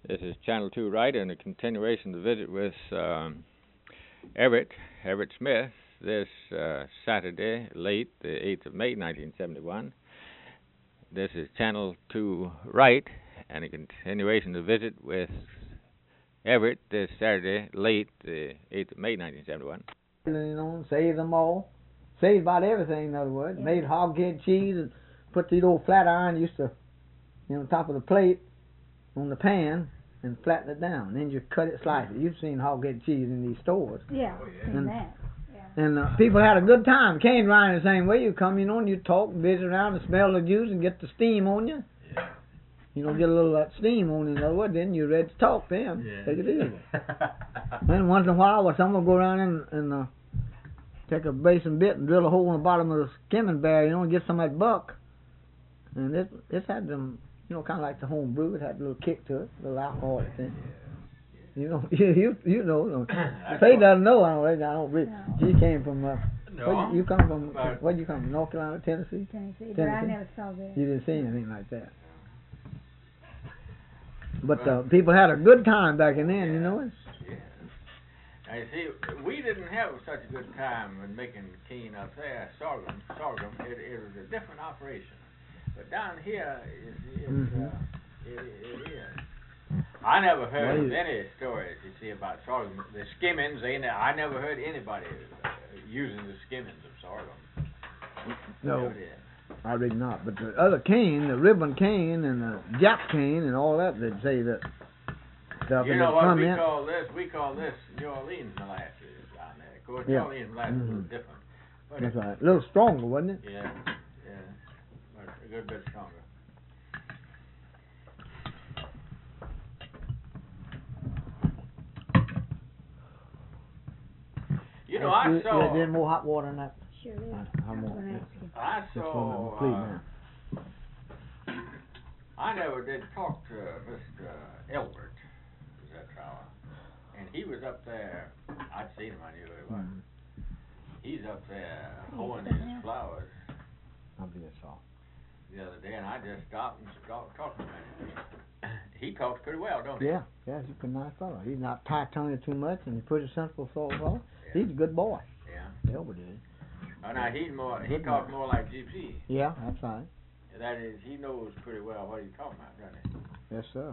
This is Channel 2 Right and a continuation of the visit with Everett Smith this Saturday, late, the 8th of May, 1971. This is Channel 2 Right and a continuation of the visit with Everett this Saturday, late, the 8th of May, 1971. You know, saved them all. Saved about everything, in other words. Yeah. Made hog-head cheese and put the old flat iron used to, on top of the plate, on the pan, and flatten it down. Then you cut it, slice it. You've seen hog-head cheese in these stores. Yeah, seen that. Yeah. And people had a good time. Came around the same way. You come, and you talk, visit around, and smell the juice, and get the steam on you. Yeah. Get a little of that steam on you, in other words, then you're ready to talk then. Yeah. Take it easy. Then once in a while, someone will go around and take a basin bit and drill a hole in the bottom of the skimming barrel, and get some of that buck. And it's had them, kind of like the home brew. It had a little kick to it, a little alcohol thing. You know. Faye doesn't know. I don't really. No. She came from. No. You come from? Where you come from? North Carolina, Tennessee. Tennessee. But I never saw that. You didn't see anything like that. But people had a good time back in then, Yeah. Now, you see, we didn't have such a good time when making cane up there, sorghum. It was a different operation. But down here, it is. I never heard of any stories, you see, about sorghum. The skimmings, I never heard anybody using the skimmings of sorghum. No. I really not. But the other cane, the ribbon cane and the Jap cane and all that, they'd say that stuff. You know what we call this? We call this New Orleans molasses down there. Of course, New Orleans molasses is a little different. But that's right. A little stronger, wasn't it? Yeah. But a good bit stronger. I saw... There's more hot water than that. Sure is. I saw... I never did talk to Mr. Elbert, is that fellow? And he was up there. I'd seen him, I knew who he was. He's up there hoeing his flowers. I'll be a saw. The other day, and I just stopped and talked to him. He talks pretty well, don't he? Yeah, he's a nice fellow. He's not tight-tongued too much, and he's pretty sensible sort of fellow. Yeah. He's a good boy. Yeah. Elbert is. Oh, now he talks more like GP. Yeah, that's right. That is, he knows pretty well what he's talking about, doesn't he? Yes, sir.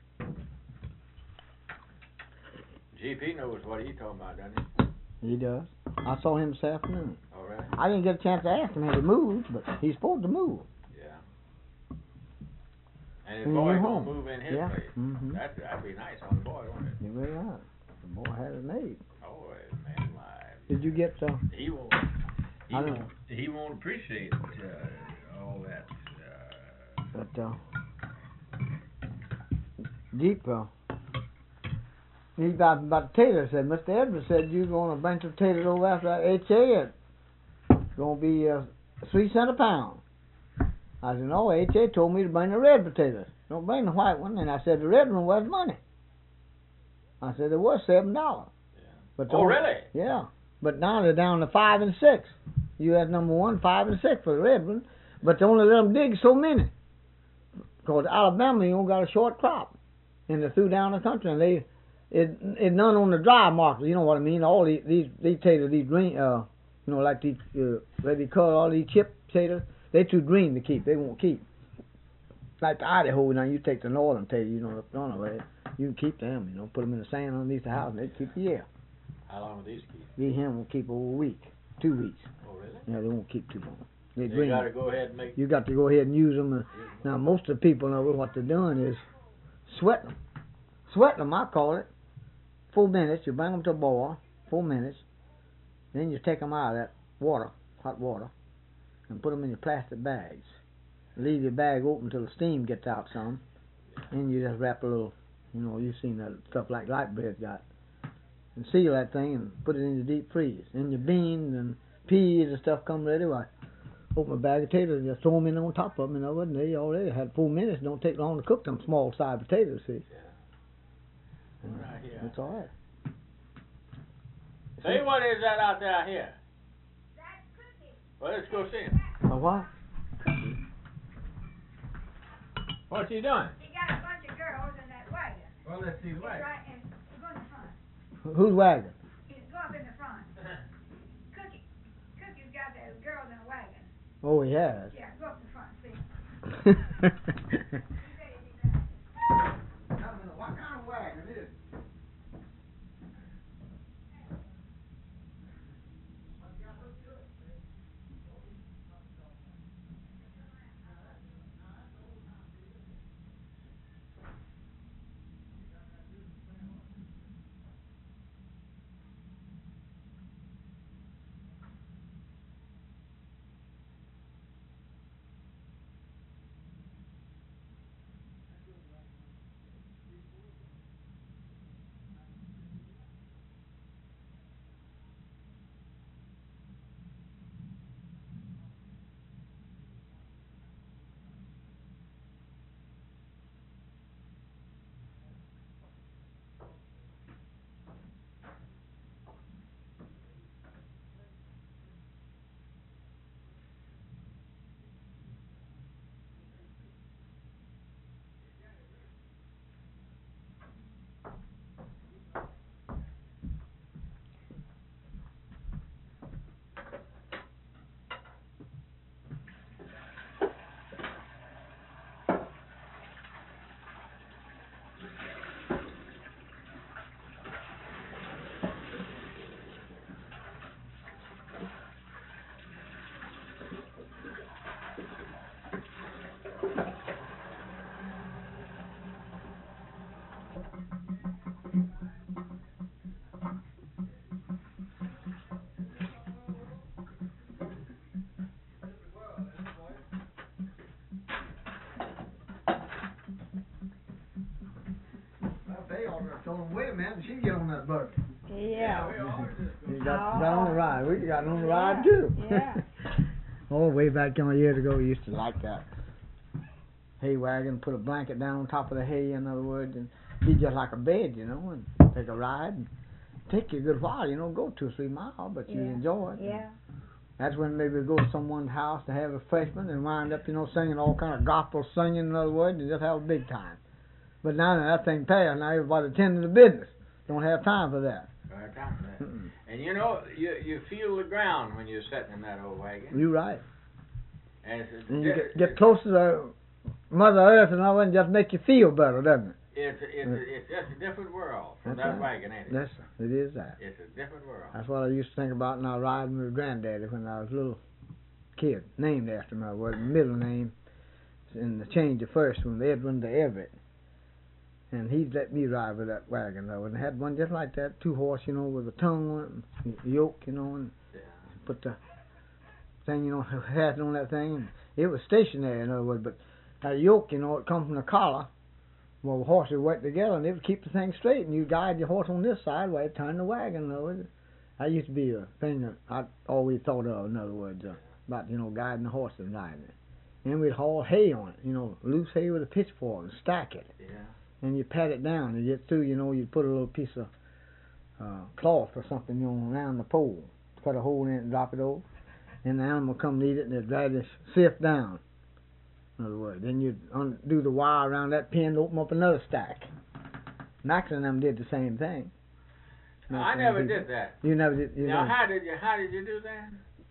GP knows what he's talking about, doesn't he? He does. I saw him this afternoon. All right. I didn't get a chance to ask him if he moved, but he's supposed to move. Yeah. And his boy's going to move in his place. Mm-hmm. That'd be nice on the boy, wouldn't it? You really are. The boy had it made. Oh, man, my... Did you get... He won't appreciate all that. But, Deep, he got about potatoes. Said Mr. Edwards said you're going to bring some potatoes over after that H.A. It's going to be 3 cents a pound. I said, no, H.A. told me to bring the red potatoes. Don't bring the white one. And I said, the red one was money. I said, it was $7. Yeah. But really? Yeah. But now they're down to 5 and 6. U.S. number 1, 5 and 6 for the red one. But they only let them dig so many. Because Alabama, you got a short crop. And they're through down the country. And it's none on the dry market. You know what I mean? All these potatoes, these green, like these, what they call all these chip potatoes, they're too green to keep. They won't keep. Like the Idaho, now you take the northern potatoes, up on the way, you can keep them, put them in the sand underneath the house, and they keep the year. How long will these keep? These hens will keep over a week, 2 weeks. Oh, really? Yeah, they won't keep too long. You got to go ahead and make... You got to go ahead and use them. Now, most of the people know what they're doing is sweating them. Sweating them, I call it. 4 minutes, you bring them to a boil, 4 minutes. Then you take them out of that water, hot water, and put them in your plastic bags. Leave your bag open till the steam gets out some. Then you just wrap a little, you've seen that stuff like light bread's got. And seal that thing and put it in the deep freeze. And your beans and peas and stuff come ready. Well, open a bag of potatoes and just throw them in on top of them, and they already had 4 minutes. Don't take long to cook them small side potatoes, see. Yeah. Right here. That's all right. Say, what is that out there here? That's cookie. Well, let's go see him. A what? What's he doing? He got a bunch of girls in that wagon. let's see the It's wagon. right in, go in the front. Whose wagon? Go up in the front. Cookie's got the girls in a wagon. Oh, he has. Yeah, go up the front, see. What kind of wagon is it? Told him, wait a minute, she can get on that buggy. Yeah. You got on the ride. We got on the ride too. Yeah. Oh, way back years ago, we used to like that hay wagon. Put a blanket down on top of the hay, in other words, and be just like a bed, you know, and take a ride. And take you a good while, you know, go 2 or 3 miles, but you enjoy it. Yeah. That's when maybe we go to someone's house to have a refreshment and wind up, you know, singing all kind of gospel singing, in other words, and just have a big time. But now that thing passed, now everybody attending to business. Don't have time for that. Don't have time for that. And you know, you feel the ground when you're sitting in that old wagon. You're right. And And you get close to the Mother Earth and all that, and just make you feel better, doesn't it? It's just a different world from That's that right. wagon, ain't it? Yes, sir. It is that. It's a different world. That's what I used to think about when I was riding with Granddaddy when I was a little kid. Named after my middle name. And the change the first one, Edwin to Everett. And he'd let me ride with that wagon, though. And I had one just like that, 2-horse, you know, with a tongue on it, and a yoke, you know, and put the thing, you know, hat on that thing. And it was stationary, in other words, but that yoke, you know, it come from the collar. Well, the horses work together, and it would keep the thing straight, and you guide your horse on this side while you turn the wagon, in other words. That used to be a thing that I always thought of, in other words, about, you know, guiding the horse and riding it. And we'd haul hay on it, you know, loose hay with a pitchfork and stack it. Yeah. And you pat it down, and you get through, you know, you put a little piece of cloth or something, you know, around the pole, cut a hole in it and drop it over, and the animal come and eat it, and they drag the sift down, in other words. Then you undo the wire around that pin to open up another stack. Max and them did the same thing. I never did that. You never did? Now, how did you do that?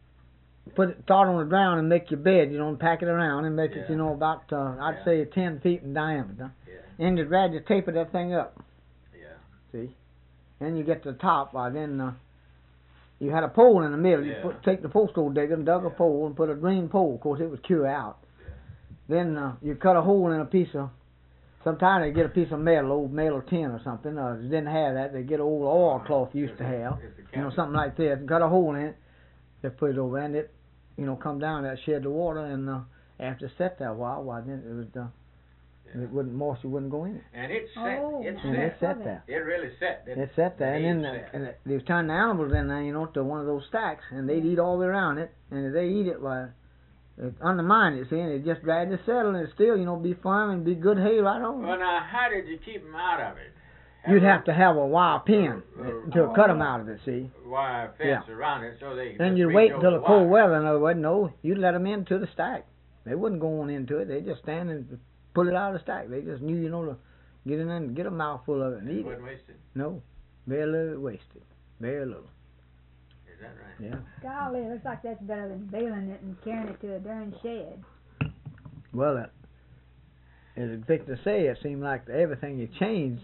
Start on the ground and make your bed, you know, and pack it around and make it, you know, about, I'd say 10 feet in diameter. Yeah. And you gradually taper that thing up. Yeah. See? Then you get to the top, then you had a pole in the middle. You take the post hole digger and dug a pole and put a green pole. Of course, it would cure out. Yeah. Then you cut a hole in a piece of, sometimes they get a piece of metal, old metal tin or something. They didn't have that. They get old oilcloth used to have. You know, something like this. And cut a hole in it. They put it over and it, you know, come down there, shed the water, and after it set that a while, then it was it wouldn't, moisture wouldn't go in it. And it set. It set there. It really set. It set there, and then they turned the animals in there, you know, to one of those stacks, and they'd eat all the way around it, and if they eat it, well, it undermined it, see, and it just dragged the settle, and it still, you know, be firm and be good hay right on. Well, now, how did you keep them out of it? You'd have to have a wire pin to cut them out of it, see. Wire fence around it so they. Then you'd wait until the cold weather, in other words, no, you'd let them into the stack. They wouldn't go on into it. They just stand and pull it out of the stack. They just knew, you know, to Get in there and get a mouthful of it and eat it. Wasn't wasted. No, very little wasted. Very little. Is that right? Yeah. Golly, looks like that's better than baling it and carrying it to a darn shed. Well, as Victor said, it seemed like everything had changed.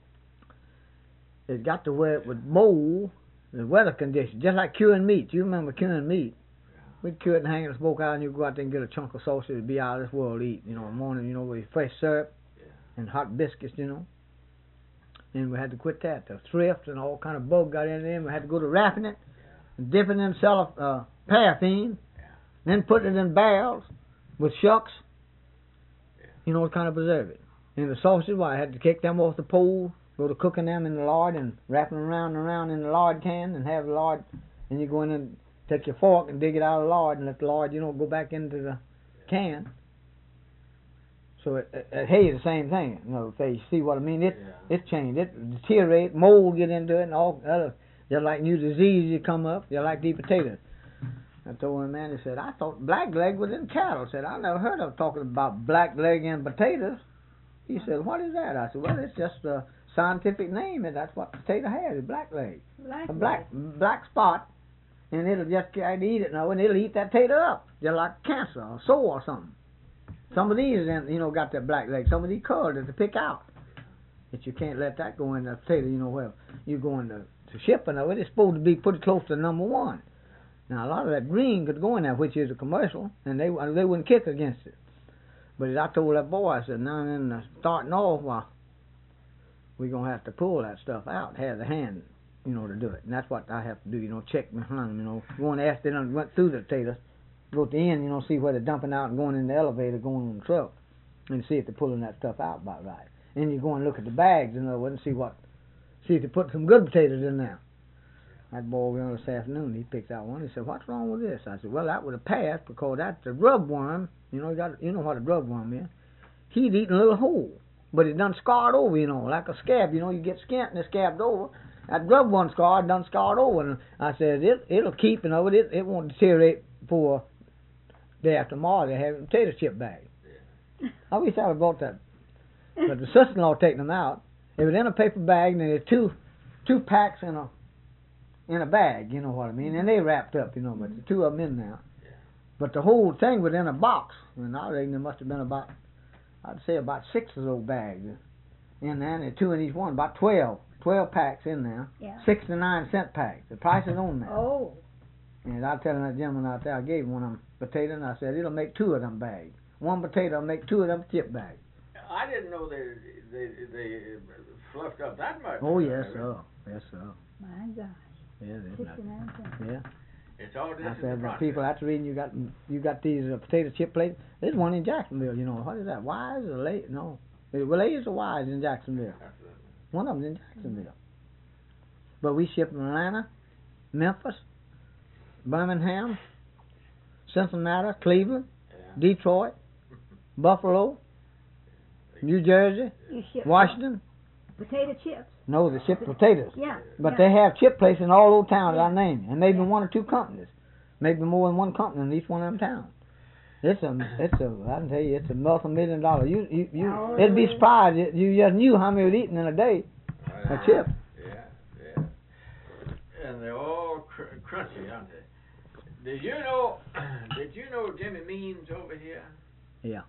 It got to where it would mold the weather conditions, just like curing meat. You remember curing meat? We'd cure it and hang it in the smoke out, and you go out there and get a chunk of sausage. It'd be out of this world to eat. You know, in the morning, you know, with fresh syrup and hot biscuits, you know. And we had to quit that. The thrift and all kind of bug got in there. We had to go to wrapping it and dipping it in paraffin, then putting it in barrels with shucks, you know, to kind of preserve it. And the sausages, well, I had to kick them off the pole, go to cooking them in the lard and wrapping them around and around in the lard can and have the lard, and you go in and take your fork and dig it out of the lard and let the lard, you know, go back into the can. So hay is the same thing. You know, if you see what I mean, it changed. It deteriorated, mold get into it, and all other, just like new diseases come up, just like these potatoes. I told one man, he said, I thought blackleg was in cattle. I said, I never heard of talking about blackleg in potatoes. He said, what is that? I said, well, it's just a scientific name, and that's what potato has, is blackleg. A black spot, and it'll just try to eat it now, and it'll eat that potato up, just like cancer or sore or something. Some of these, you know, got that black leg. Some of these curled to pick out. But you can't let that go in the potato, you know, well, you go into shipping of it, it's supposed to be pretty close to number one. Now, a lot of that green could go in there, which is a commercial, and they wouldn't kick against it. But as I told that boy, I said, now then, starting off, well, we're going to have to pull that stuff out, have the hand, you know, to do it. And that's what I have to do, you know, check behind, you know. Go and ask them, went through the potatoes, go to the end, you know, see where they're dumping out and going in the elevator, going on the truck, and see if they're pulling that stuff out about right. And you go and look at the bags, in other words, and see if they put some good potatoes in there. That boy went on this afternoon, he picked out one. He said, what's wrong with this? I said, well, that would have passed because that's a grub worm. You know, you know what a grub worm is. He'd eaten a little hole, but it done scarred over, you know, like a scab. You know, you get skint and it's scabbed over. That grub worm scar done scarred over. And I said, it'll keep, you know, it won't deteriorate for day after tomorrow. They have a potato chip bag. I wish I would have bought that. But the sister-in-law taking them out. It was in a paper bag, and there's two packs in a bag, you know what I mean, and they wrapped up, you know, but the two of them in there. But the whole thing was in a box, and I reckon there must have been about 6 of those bags in there, and two in each one, about 12 packs in there, 69-cent packs. The price is on there. Oh. And I was telling that gentleman out there, I gave him one of them potatoes, and I said, it'll make 2 of them bags. One potato will make 2 of them chip bags. I didn't know they fluffed up that much. Oh, yes, sir. Yes, sir. My gosh. Yeah, 69 cents. yeah. It's all this I in said, the process. people, that's the reason you got these potato chip plates. There's one in Jacksonville, you know. What is that? Wise or Lay? No. Well, Lay's or Wise in Jacksonville. One of them's in Jacksonville. But we ship from Atlanta, Memphis, Birmingham, Cincinnati, Cleveland, Detroit, Buffalo, New Jersey, You ship Washington. potato chips. No, they ship potatoes. Yeah. But they have chip places in all those towns I named, and maybe 1 or 2 companies, maybe more than one company in each one of them towns. I can tell you, it's a multi-million-dollar. It'd be surprised you just knew how many was eaten in a day. A chip. Yeah. And they're all crunchy, aren't they? Did you know Jimmy Means over here? Yeah.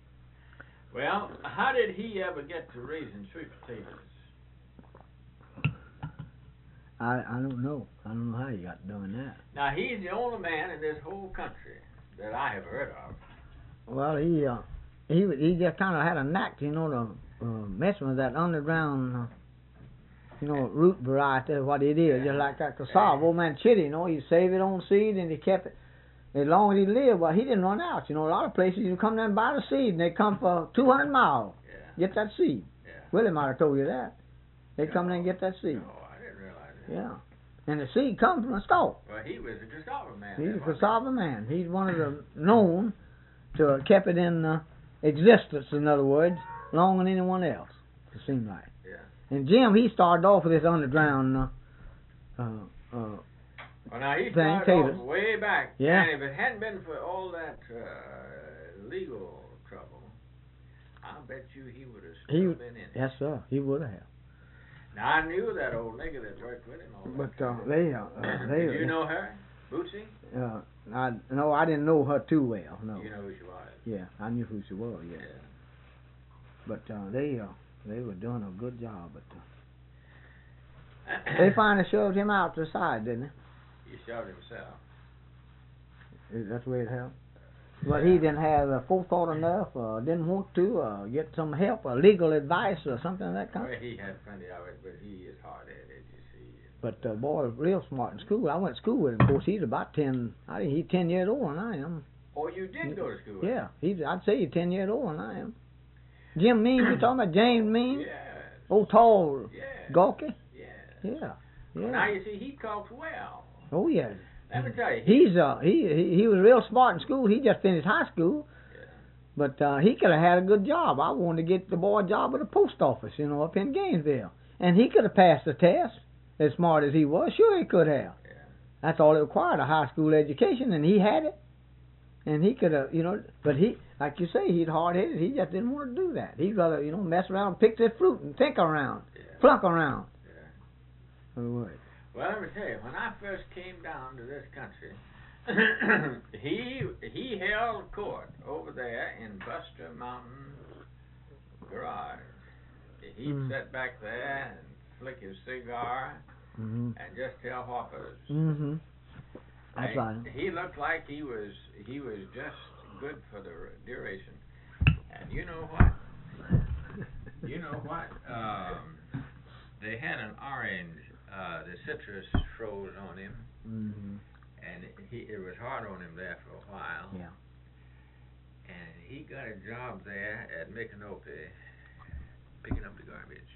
Well, how did he ever get to raising sweet potatoes? I don't know. I don't know how you got doing that. Now, he's the only man in this whole country that I have heard of. Well, he just kind of had a knack, you know, to messing with that underground, you know, root variety, what it is, just like that cassava. Old man Chitty, you know, he saved it on seed and he kept it. As long as he lived, well, he didn't run out. You know, a lot of places you come there and buy the seed, and they come for 200 miles. Get that seed. Willie might have told you that. They come there and get that seed. Oh, I didn't realize that. Yeah. And the seed comes from a stalk. Well, he was a cassava man. He's a cassava man. He's one of the known to have kept it in existence, in other words, longer than anyone else, it seemed like. Yeah. And Jim, he started off with this underground well, now, he started off way back. Yeah. And if it hadn't been for all that legal trouble, I bet you he would have He- still been in it. Yes, sir. He would have. Now, I knew that old nigger that worked with him. All But that. they. Did you know her? Bootsy? No, I didn't know her too well. No. You know who she was. Yeah, I knew who she was. Yeah. But they were doing a good job. But they finally shoved him out to the side, didn't He shot himself. they? That's the way it happened. But he didn't have forethought enough, didn't want to get some help, legal advice or something of that kind. Well, he had plenty of it, but he is hard-headed, you see. But boy, real smart in school. I went to school with him. Of course, he's about 10. He's 10 years older than I am. Oh, you did go to school with him? Yeah, I'd say he's 10 years older than I am. Jim Means, you talking about James Means? Yes. Old tall, Yes. gawky? Yes. Yeah. Well, now you see, he talks well. Oh yeah. Let me tell you. He was real smart in school. He just finished high school. Yeah. But he could have had a good job. I wanted to get the boy a job at the post office, up in Gainesville. And he could have passed the test, as smart as he was. Sure he could have. Yeah. That's all it required, a high school education, and he had it. And he could have, but he, like you say, he's hard-headed. He just didn't want to do that. He'd rather, mess around and pick this fruit and think around, flunk around. Yeah. Anyway. Well, let me tell you, when I first came down to this country, he held court over there in Buster Mountain's garage. He'd sit back there and flick his cigar and just tell hoppers. Mm-hmm. That's right. He looked like he was just good for the duration. And you know what? They had an orange. The citrus froze on him, and it was hard on him there for a while. Yeah. And he got a job there at Micanopy, picking up the garbage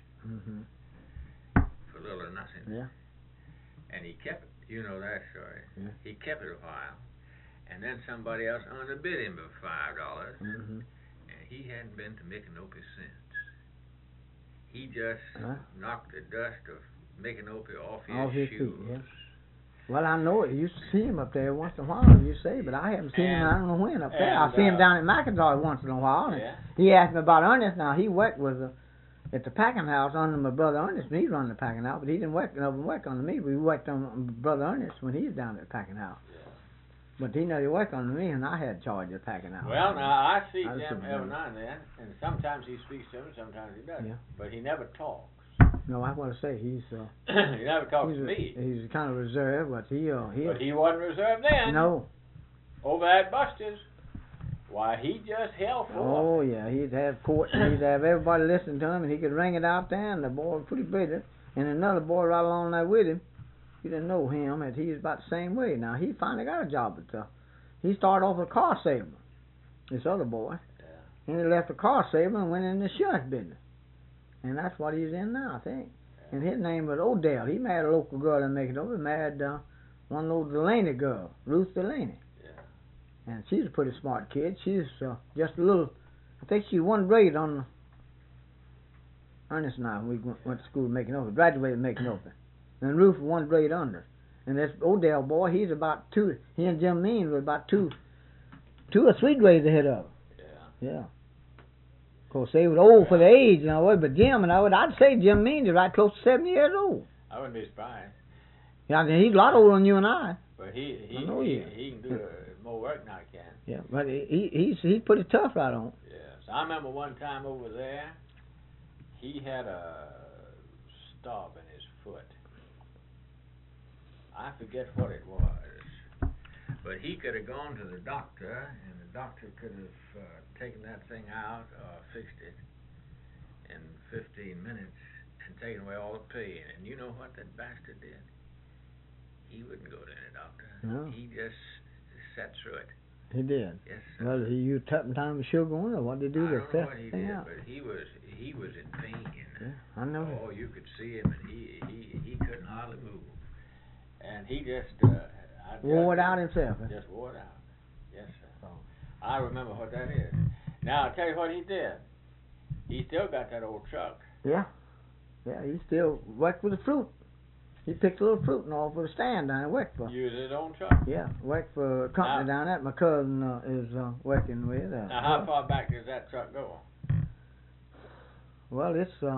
for little or nothing. Yeah. And he kept it. You know that story. Yeah. He kept it a while, and then somebody else underbid him for $5, and he hadn't been to Micanopy since. He just knocked the dust of Micanopy off his shoes. Feet, yeah. Well, I know it. You used to see him up there once in a while, you say, but I haven't seen him, I don't know when, up there. I see him down at McIntosh once in a while. And he asked me about Ernest. Now, he worked at the packing house under my brother Ernest, and he run the packing house, but he didn't work under me. We worked on brother Ernest when he was down at the packing house. But he never worked under me, and I had charge of the packing house. Well, now, I see Jim every now and then, and sometimes he speaks to me, sometimes he doesn't. Yeah. But he never talks. No, I want to say he's he never talks to me. He's kind of reserved, but he But he wasn't reserved then. No. Over at Buster's. Why, he just held forth. Oh, yeah, he'd have court, and he'd have everybody listen to him, and he could ring it out there, and the boy was pretty brilliant. And another boy right along there with him, he didn't know him, and he was about the same way. Now, he finally got a job at he started off as a car salesman, this other boy. Yeah. And he left the car salesman and went in the insurance business. And that's what he's in now, I think. Yeah. And his name was Odell. He married a local girl in Macon. He married one of those Delaney girls, Ruth Delaney. And she's a pretty smart kid. She's just a little, I think she's one grade on Ernest and I. We went to school in Macon, graduated in Macon. And Ruth was one grade under. And this Odell boy, he's about two, he and Jim Means were about two or three grades ahead of him. Yeah. Of course, they were old for the age, but Jim and I'd say Jim Means is right close to 70 years old. I wouldn't be surprised. Yeah, he's a lot older than you and I. But he can do more work than I can. Yeah, but he's pretty tough right on. Yes, I remember one time over there, he had a stub in his foot. I forget what it was, but he could have gone to the doctor, and the doctor could have taken that thing out or fixed it in 15 minutes and taken away all the pain. And you know what that bastard did? He wouldn't go to any doctor. No. He just sat through it. He did. Yes, sir. Well, he used time with sugar on it. What did he do to I don't know test what he the thing did, out? but he was in pain. Yeah, I know. Oh, you could see him, and he couldn't hardly move. And he just wore it out himself. Just wore it out. Yes, sir. Oh. I remember what that is. Now I'll tell you what he did. He still got that old truck. Yeah. Yeah, he still worked with the fruit. He picked a little fruit and all for the stand down and worked for. Use his own truck. Yeah, worked for a company down there. My cousin is working with. Now, how far back does that truck go? Well,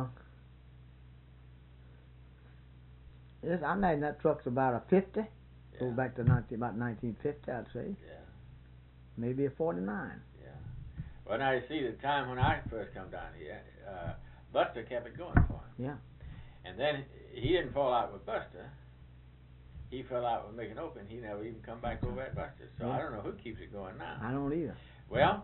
I imagine that truck's about a 50. Yeah. Go back to about 1950, I'd say. Yeah. Maybe a 49. Yeah. Well, now you see, the time when I first come down here, Buster kept it going for him. Yeah. And then he didn't fall out with Buster. He fell out with Making Open. He never even come back over at Buster. So Yeah. I don't know who keeps it going now. I don't either. Well,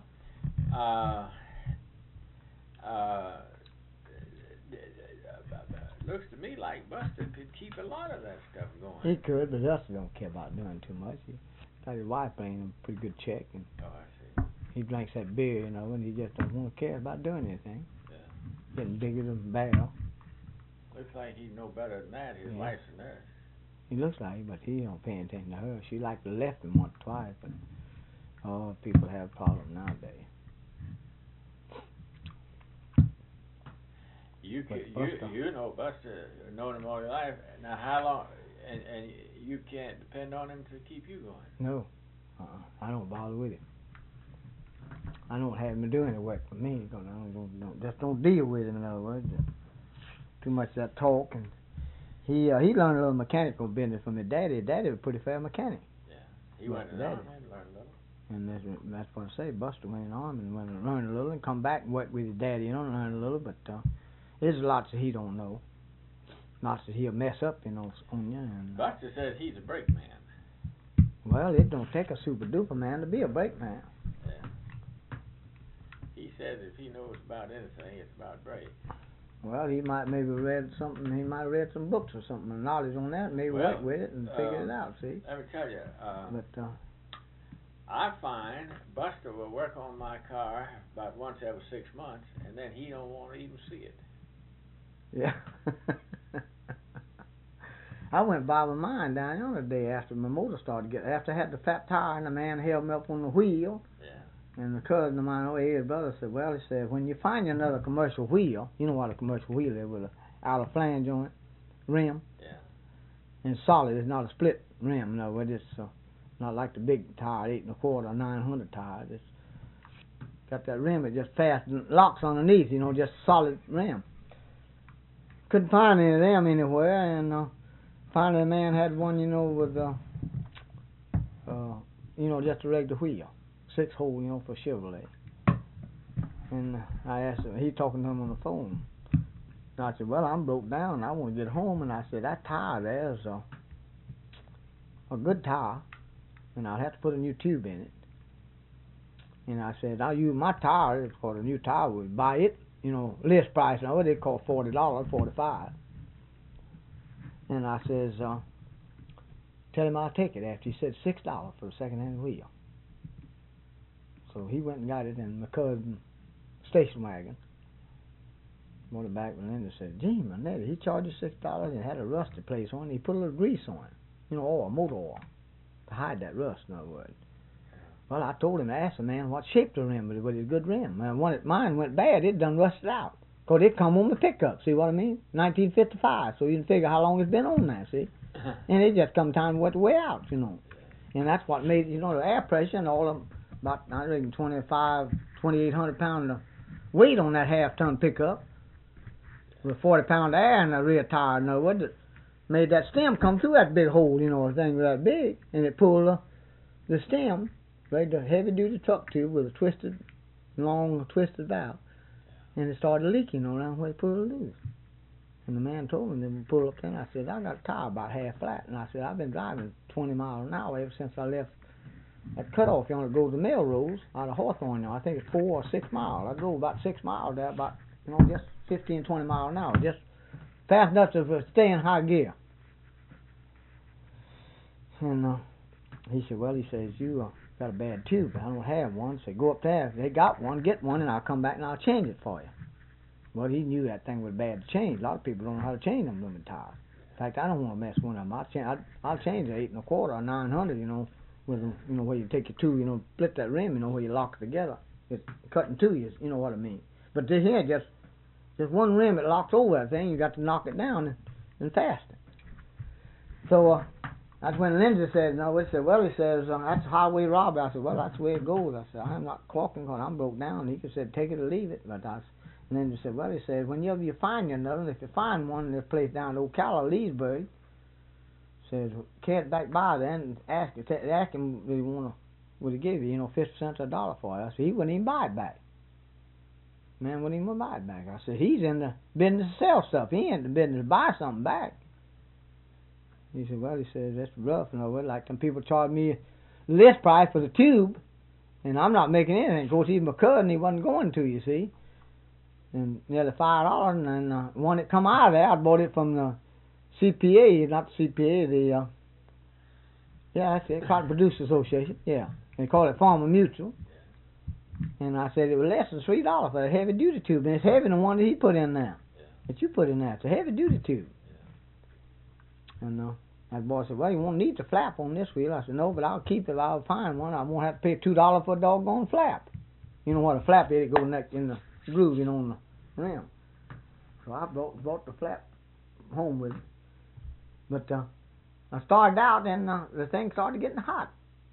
looks to me like Buster could keep a lot of that stuff going. He could, but Buster don't care about doing too much. His wife paying him a pretty good check, and Oh, I see. he drinks that beer, you know, and he just don't want to care about doing anything. Yeah. Getting bigger than a barrel. Looks like he'd know better than that. His Yeah. wife's a nurse. He looks like it, but he don't pay attention to her. She like to left him once or twice, but people have problems nowadays. You Buster. you know Buster, known him all your life. Now how long? And you can't depend on him to keep you going. No, I don't bother with it. I don't have him doing the work for me. Because I don't deal with him. In other words, too much of that talk. And he learned a little mechanical business from his daddy. His daddy was a pretty fair mechanic. Yeah, he went to the army and learned a little. And that's what I say. Buster went in the army and went and learned a little, and come back and work with his daddy. You know, and learn a little, but there's lots that he don't know. Lots that he'll mess up, you know, on you. And, Buster says he's a brake man. well, it don't take a super duper man to be a brake man. Yeah. He says if he knows about anything, it's about brake. Well, he might maybe read something. He might have read some books or something, and knowledge on that. Maybe Well, work with it and figure it out. See, Let me tell you, but I find Buster will work on my car about once every 6 months, and then he don't want to even see it. yeah. I went by with mine down the other day after my motor started getting. After I had the fat tire, and the man held me up on the wheel. Yeah. And the cousin of mine, his brother, said, well, he said, when you find another commercial wheel, you know what a commercial wheel is, with a outer flange on it, rim, Yeah. and solid. It's not a split rim. In other words, it's not like the big tire, 8 1/4 or 900 tires. It's got that rim. It just fast and locks underneath. You know, just solid rim. Couldn't find any of them anywhere, and finally the man had one, you know, with you know, just a regular wheel, 6-hole, you know, for Chevrolet. And I asked him, he talking to him on the phone. And I said, well, I'm broke down. I want to get home. And I said, that tire there is a good tire, and I'll have to put a new tube in it. And I said, I'll use my tire. It's called a new tire. We'll buy it, you know, list price. Now, they call $40, $45. And I says, tell him I'll take it. After he said $6 for a second-hand wheel. So he went and got it in my cousin's station wagon. Brought it back, and Linda said, gee, Manetta, he charged you $6 and had a rusty place on it. He put a little grease on it. You know, oil, motor oil, to hide that rust, in other words. Well, I told him, I asked the man what shape the rim was. Was it a good rim? And when mine went bad, it done rusted out. Because it come on the pickup, see what I mean? 1955, so you can figure how long it's been on now, see? And it just come time to wear out, you know. And that's what made, you know, the air pressure and all of them, about, I reckon, 2,800 pounds of weight on that half-ton pickup. With 40 pound of air in the rear tire, in other words, it made that stem come through that big hole, you know, a thing that big. And it pulled the stem, right, the heavy-duty truck tube with a long twisted valve. And it started leaking around where he pulled it loose. And the man told me, then we pulled up there, and I said, I got a tire about half flat. And I said, I've been driving 20 miles an hour ever since I left that cutoff yonder to go to Melrose out of Hawthorne. I think it's 4 or 6 miles. I drove about 6 miles there, about, you know, just 15, 20 miles an hour, just fast enough to stay in high gear. And he said, well, he says, you got a bad tube. I don't have one. So go up there. If they got one, get one, and I'll come back and I'll change it for you. Well, he knew that thing was bad to change. A lot of people don't know how to change them blooming tires. In fact, I don't want to mess one of them. I'll change it 8 1/4 or 900, you know, with, you know, where you take your two, you know, split that rim, you know, where you lock it together. It's cut in two, you know what I mean. But this here, just one rim that locks over that thing, you got to knock it down and fasten it. So that's when Lindsay said, no, he said, well, he says, that's a highway robbery. I said, well, that's the way it goes. I said, I'm not clocking because I'm broke down. He said, take it or leave it. But And then he said, well, he said, whenever you find another one, if you find one in this place down in Ocala, Leesburg, says, carry it back by there and ask him would he give you, 50 cents or a dollar for it. I said, he wouldn't even buy it back. Man wouldn't even buy it back. I said, he's in the business to sell stuff. He ain't in the business to buy something back. He said, well, he says, that's rough. Like them people charge me list price for the tube, and I'm not making anything. Of course, he's my cousin, he wasn't going to, you see. And nearly $5, and then one that come out of there, I bought it from the CPA, not the CPA, that's it, Cotton Producers Association, yeah. They call it Farmer Mutual. And I said it was less than $3 for a heavy duty tube, and it's heavier than the one that he put in there. That you put in there. It's a heavy duty tube. And that boy said, well, you won't need the flap on this wheel. I said, no, but I'll keep it if I'll find one. I won't have to pay $2 for a doggone flap. You know what a flap is? It goes next in the groove, on the rim. So I brought the flap home with me. But I started out, and the thing started getting hot.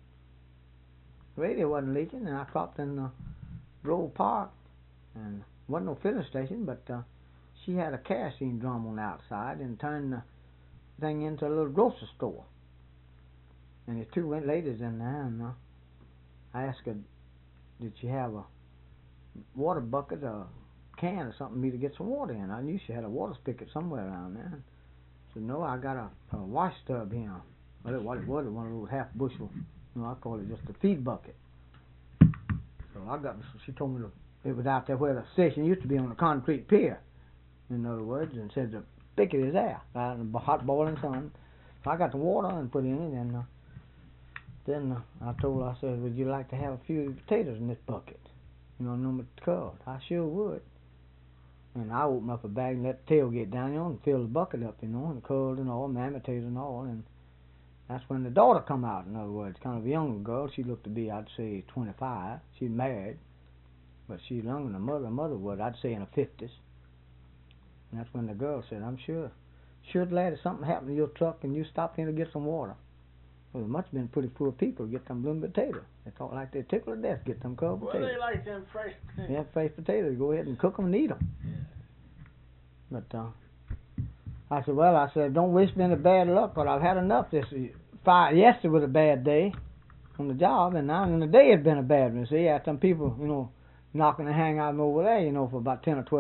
The radio wasn't leaking, and I stopped in Grove Park, and wasn't no filling station, but she had a kerosene drum on the outside and turned the thing into a little grocery store. And there's two ladies in there, and I asked her, did she have a water bucket or can or something for me to get some water in? I knew she had a water spigot somewhere around there. I said, no, I got a wash tub here. Well, what it was, one of those half bushel. I call it just a feed bucket. So she told me it was out there where the station used to be on the concrete pier, in other words, and said the spigot is there, out in the hot boiling sun. So I got the water and put in it, and then I told her, I said, would you like to have a few potatoes in this bucket? Number 12. I sure would. And I opened up a bag and let the tailgate down, and filled the bucket up, and curled and all, mashed potatoes and all, and that's when the daughter come out, in other words, kind of a younger girl. She looked to be, I'd say, 25. She's married, but she's younger than her mother. Her mother was, I'd say, in her 50s. And that's when the girl said, I'm sure glad if something happened to your truck and you stopped in to get some water. Well, there must have been pretty poor people to get them blooming potatoes. They talk like they tickle to death to get them cold potatoes. Well, they like them fresh potatoes. Yeah, fresh potatoes. Go ahead and cook them and eat them. Yeah. But, I said, don't wish me any bad luck, but I've had enough this yesterday was a bad day on the job, and now the day has been a bad one. See, I had some people, knocking the hang out of me over there, for about $10 or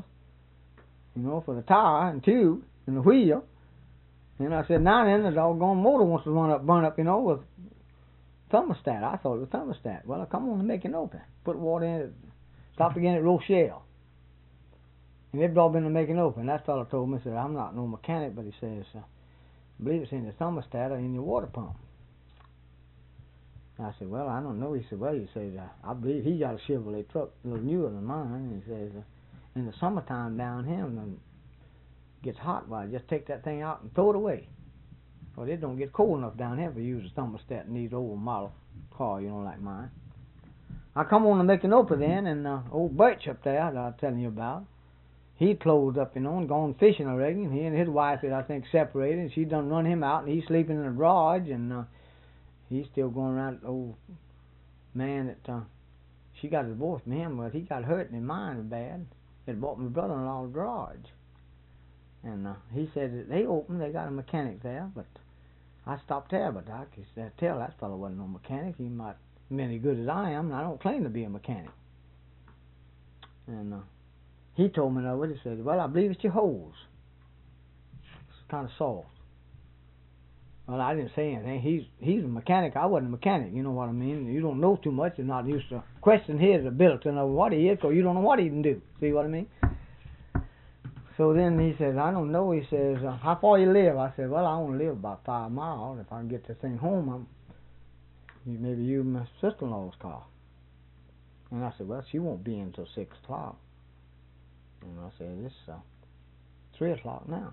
$12, for the tire and tube and the wheel. And I said, now then, the doggone motor wants to burn up, with thermostat. I thought it was thermostat. Well, I come on and make it open. Put water in it. Stopped again at Rochelle. And they've all been to make it open. That fellow told me, said, I'm not no mechanic, but he says, I believe it's in the thermostat or in your water pump. And I said, well, I don't know. He said, well, I believe he got a Chevrolet truck, a little newer than mine. And he says, in the summertime down here, when it gets hot, just take that thing out and throw it away. Well, it don't get cold enough down here to use a thermostat in these old model car, like mine. I come on to make an open then, and old Birch up there that I was telling you about, he closed up, and gone fishing, I reckon. He and his wife had, I think, separated, and she done run him out, and he's sleeping in the garage, and he's still going around the old man that, she got divorced from him, but he got hurt in his mind bad. They bought my brother-in-law a garage. And he said that they opened, they got a mechanic there, but I stopped there, but I could tell that fellow wasn't no mechanic. He might be as good as I am, and I don't claim to be a mechanic. And he told me, he said, well, I believe it's your hose. It's kind of soft. Well, I didn't say anything. He's a mechanic. I wasn't a mechanic, you know what I mean? You don't know too much. You're not used to question his ability to know what he is, because you don't know what he can do. See what I mean? So then he says, I don't know. He says, how far you live? I said, well, I only live about 5 miles. If I can get this thing home, maybe use my sister-in-law's car. And I said, well, she won't be in until 6 o'clock. And I said, it's 3 o'clock now.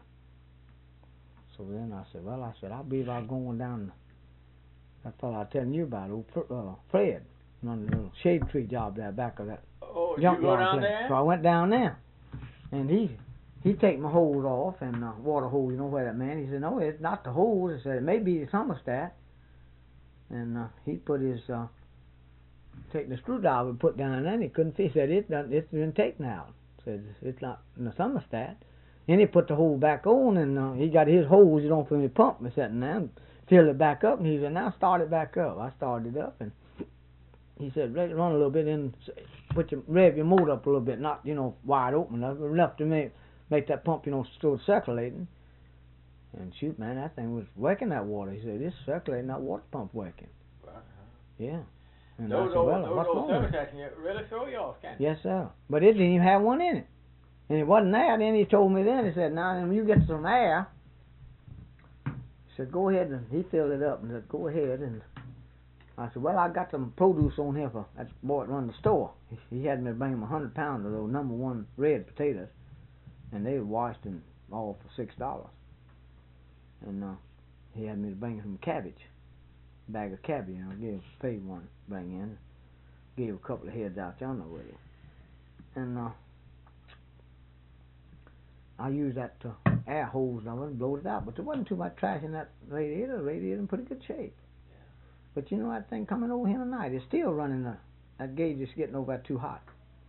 So then I said, I believe I'm going down. That fellow I was telling you about, old Fred, on the little shade tree job there back of that. Oh, you go down there? So I went down there, and he take my hose off, and water hose, where that man. He said, no, it's not the hose. He said, it may be the thermostat. And he put his, take the screwdriver and put down there, and he couldn't fit it. It's been taken out. said, it's not in the thermostat. And he put the hose back on, and he got his hose, from the pump and sitting there, and filled it back up, and he said, now start it back up. I started it up, and he said, let it run a little bit, and rev your motor up a little bit, not, wide open enough to make that pump, still circulating. And shoot, man, that thing was working that water. He said, it's circulating, that water pump working. Yeah. And Those I said, well, what's old wrong with it? thermostats can really throw you off, can't they? Yes, sir. But it didn't even have one in it. And it wasn't there. Then he told me he said, now when you get some air, he said, go ahead, and he filled it up and said, go ahead. And I said, well, I got some produce on here for that boy that run the store. He had me bring him 100 pounds of those #1 red potatoes, and they were washed and all for $6. And he had me to bring him some cabbage, a bag of cabbage, paid one to bring in. Gave a couple of heads out yonder with it. And I used that air hose and blowed it out, but there wasn't too much trash in that radiator. The radiator in pretty good shape. Yeah. But that thing coming over here tonight is still running. That gauge is getting over too hot.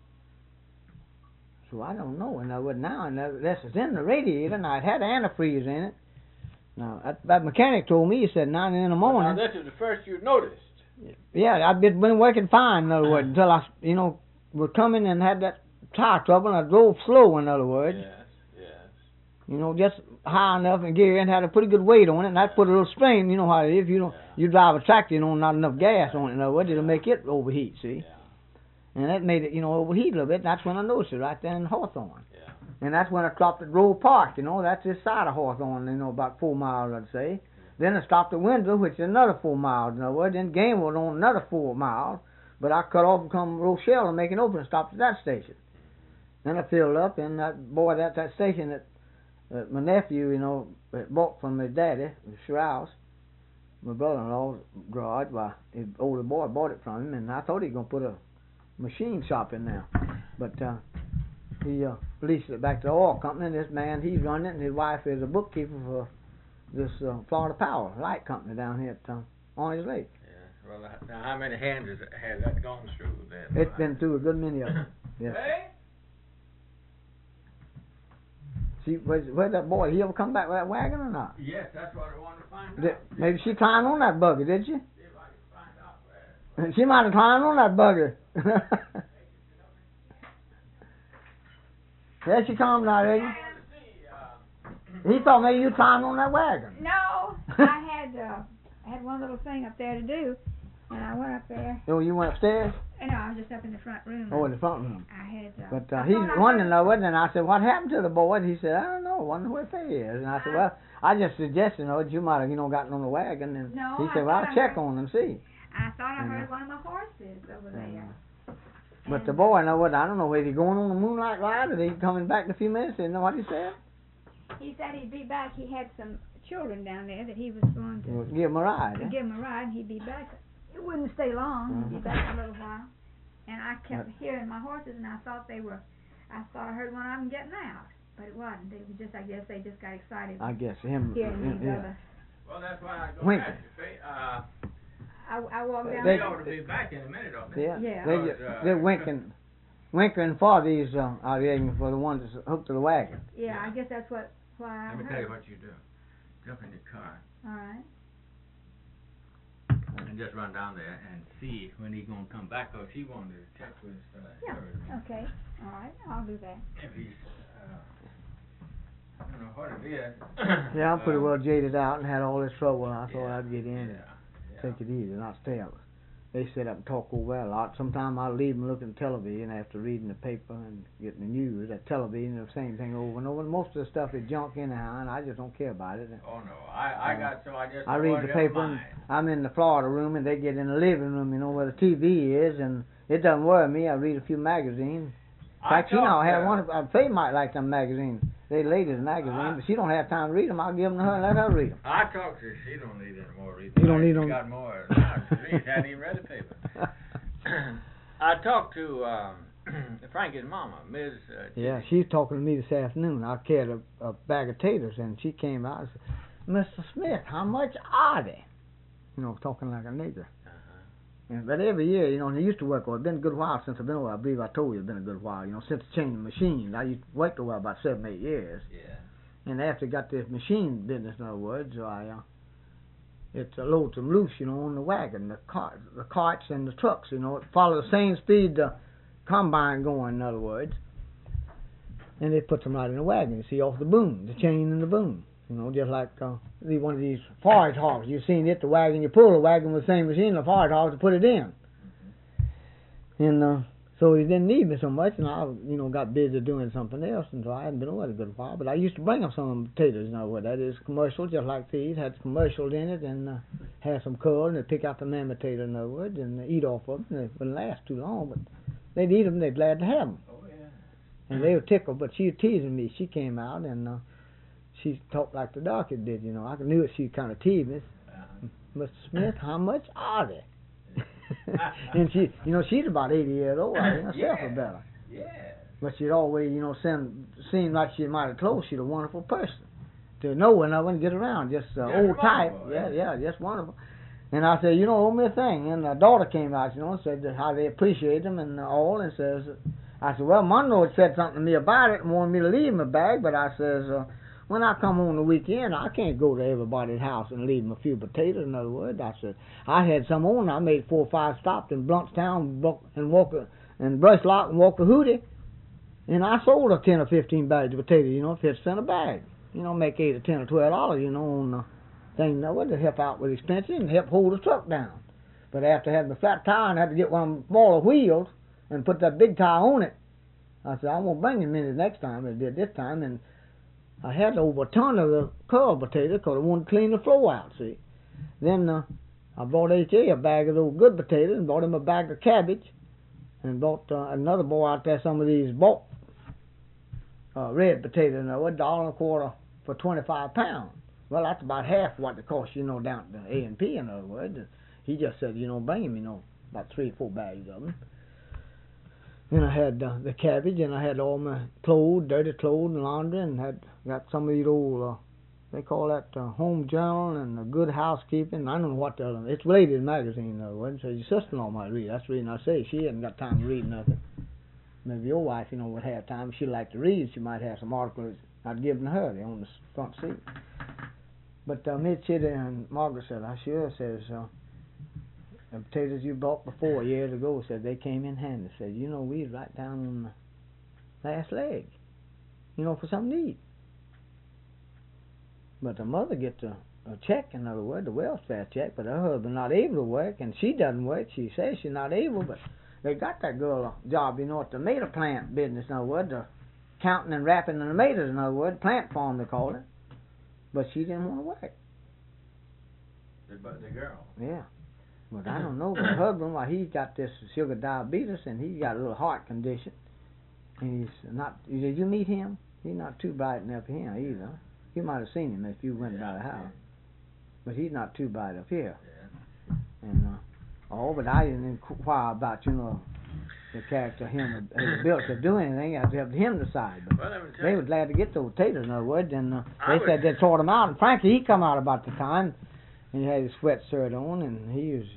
So I don't know. And this is in the radiator, and it had antifreeze in it. Now that mechanic told me, he said 9 in the morning. Now this is the first you noticed. Yeah, I've been working fine, in other words, until I, was coming and had that tire trouble, and I drove slow, in other words. Yes. Just high enough and gear and had a pretty good weight on it, and that put a little strain. You know how it is. You drive a tractor, not enough gas on it, in other words, it'll make it overheat, see? Yeah. And that made it, overheat a little bit, and that's when I noticed it, right there in Hawthorne. Yeah. And that's when I stopped at Grove Park, that's this side of Hawthorne, about 4 miles, I'd say. Then I stopped at Windsor, which is another 4 miles, in other words. Then Gamble on another 4 miles, but I cut off and come Rochelle and make an open and stopped at that station. Then I filled up, and that station that my nephew, bought from his daddy, Strauss, my brother-in-law's garage. His older boy bought it from him, and I thought he was going to put a machine shop in there. But he leased it back to the oil company, and this man, he's running it, and his wife is a bookkeeper for this Florida Power Light Company down here at Orange Lake. Yeah. Well, now how many hands has that gone through then? It's been through a good many of them. Yes. Hey? See, where's that boy? He ever come back with that wagon or not? Yes, that's what I wanted to find out. Maybe she climbed on that buggy, did she? See if I can find out where. She might have climbed on that buggy. There she comes now, Reggie. He thought maybe you climbed on that wagon. No, I had one little thing up there to do, and I went up there. Oh, you went upstairs? No, I was just up in the front room. Oh, in the front room. I had. But he's wondering, though, and I said, what happened to the boy? And he said, I don't know. I wonder where he is. And I said, well, I just suggested, that you might have, gotten on the wagon. And no, he said, well, I'll check on and see. I thought I heard one of the horses over there. But the boy, I don't know, is he going on the moonlight ride, or is he coming back in a few minutes? Didn't know what he said? He said he'd be back. He had some children down there that he was going to give him a ride. Give him a ride, and he'd be back. It wouldn't stay long. He'd be back a little while. And I kept hearing my horses, and I thought I heard one of them getting out, but it wasn't. It was just, I guess they just got excited. I guess him. Hearing these other. Well, that's why I go back to Faye. I walked down. They ought to be back in a minute, don't they? Yeah. They're winkering for these for the ones that's hooked to the wagon. Yeah, I guess that's why I Let me tell you what you do. Jump in the car. All right. And just run down there and see when he's going to come back, or if he wanted to check with Yeah, okay. All right, I'll do that. If he's, I don't know what it is. Yeah, I'm pretty well jaded out and had all this trouble, and I thought I'd get in and take it easy, not stay up. They sit up and talk over there a lot. Sometimes I leave them looking at television after reading the paper and getting the news. That television, the same thing over and over. And most of the stuff is junk anyhow, and I just don't care about it. Oh no, I read the paper. And I'm in the Florida room, and they get in the living room, where the TV is, and it doesn't worry me. I read a few magazines. In fact, I have one. Faye might like them magazines. They ladies' magazine, but she don't have time to read them. I'll give them to her and let her read them. I talked to her. She don't need any more reading. You don't need them? She got more. She hadn't even read the paper. I talked to Frankie's mama, Ms. Yeah, she's talking to me this afternoon. I carried a bag of taters, and she came out and said, Mr. Smith, how much are they? Talking like a nigger. But every year, you know, and I used to work. Well, it's been a good while since I've been over. I believe I told you it's been a good while. You know, since changing machines. I used to work over about 7, 8 years. Yeah. And after I got this machine business, in other words, it loads them loose, you know, on the wagon, the carts and the trucks, you know. It follow the same speed the combine going, in other words. And they put them right in the wagon, you see, off the boom, the chain and the boom. You know, just like one of these forage hogs. You've seen it, the wagon, you pull the wagon with the same machine, the forage hogs to put it in. And so he didn't need me so much, and I, you know, got busy doing something else, and so I hadn't been over a good while. But I used to bring them some potatoes, you know, what that is, commercial, just like these, had commercials in it, and had some curl, and they'd pick out the man potato, in other words, and eat off of them. And they wouldn't last too long, but they'd eat them, they'd glad to have them. Oh, yeah. And they were tickled, but she was teasing me. She came out, and she talked like the doctor did, you know. I knew it, she kind of teased me. Mr. Smith, how much are they? And she, you know, she's about 80 years old, I think, herself or better. Yeah. But she'd always, you know, seemed like she might have told she's a wonderful person. To know when I wouldn't get around, just old type. Yeah, just wonderful. And I said, you know, owe me a thing. And the daughter came out, you know, and said how they appreciate them and all. And says, I said, well, Monroe had said something to me about it and wanted me to leave him a bag, but I says, when I come on the weekend, I can't go to everybody's house and leave them a few potatoes. In other words, I said, I had some on. I made 4 or 5 stops in Bluntstown and Walker and Brushlock and Walker Hootie, and I sold her 10 or 15 bags of potatoes. You know, 50 cents a bag. You know, make $8 or $10 or $12. You know, on the thing. You know, to help out with expenses and help hold the truck down. But after having a flat tire and had to get one of them smaller wheels and put that big tire on it, I said, I won't bring him in the next time. I did this time, and I had over a ton of the curled potatoes because I wanted to clean the floor out, see. Then I bought H.A. a bag of those good potatoes and bought him a bag of cabbage and bought another boy out there some of these bulk red potatoes, you know, $1.25 for 25 pounds. Well, that's about half what it costs, you know, down at the A&P, in other words. And he just said, you know, bring him, you know, about 3 or 4 bags of them. And I had the cabbage, and I had all my clothes, dirty clothes and laundry, and had got some of these old, they call that Home Journal and the Good Housekeeping. I don't know what the other, it's Ladies Magazine, in other words. So your sister-in-law might read. That's the reason I say she hadn't got time to read nothing. Maybe your wife, you know, would have time. If she liked to read, she might have some articles I'd given her. They're on the front seat. But Miss Chitty and Margaret said, I sure says, the potatoes you bought before years ago, said they came in handy. Said, you know, we was right down on the last leg, you know, for something to eat. But the mother gets a check, in other words, the welfare check, but her husband not able to work, and she doesn't work. She says she's not able, but they got that girl a job, you know, at the tomato plant business, in other words, the counting and wrapping the tomatoes, in other words, plant farm they call it. But she didn't want to work. The girl. Yeah. But I don't know, my husband, well, he's got this sugar diabetes, and he's got a little heart condition. And he's not, did you meet him? He's not too bright enough for him either. You might have seen him if you went by the house. But he's not too bright up here. Yeah. And, but I didn't inquire about, you know, the character him has built to do anything. I'd have him decide. But Well, they were glad to get those potatoes, in other words, and they said they'd sort them out. And Frankie, he come out about the time. And he had his sweatshirt on, and he was,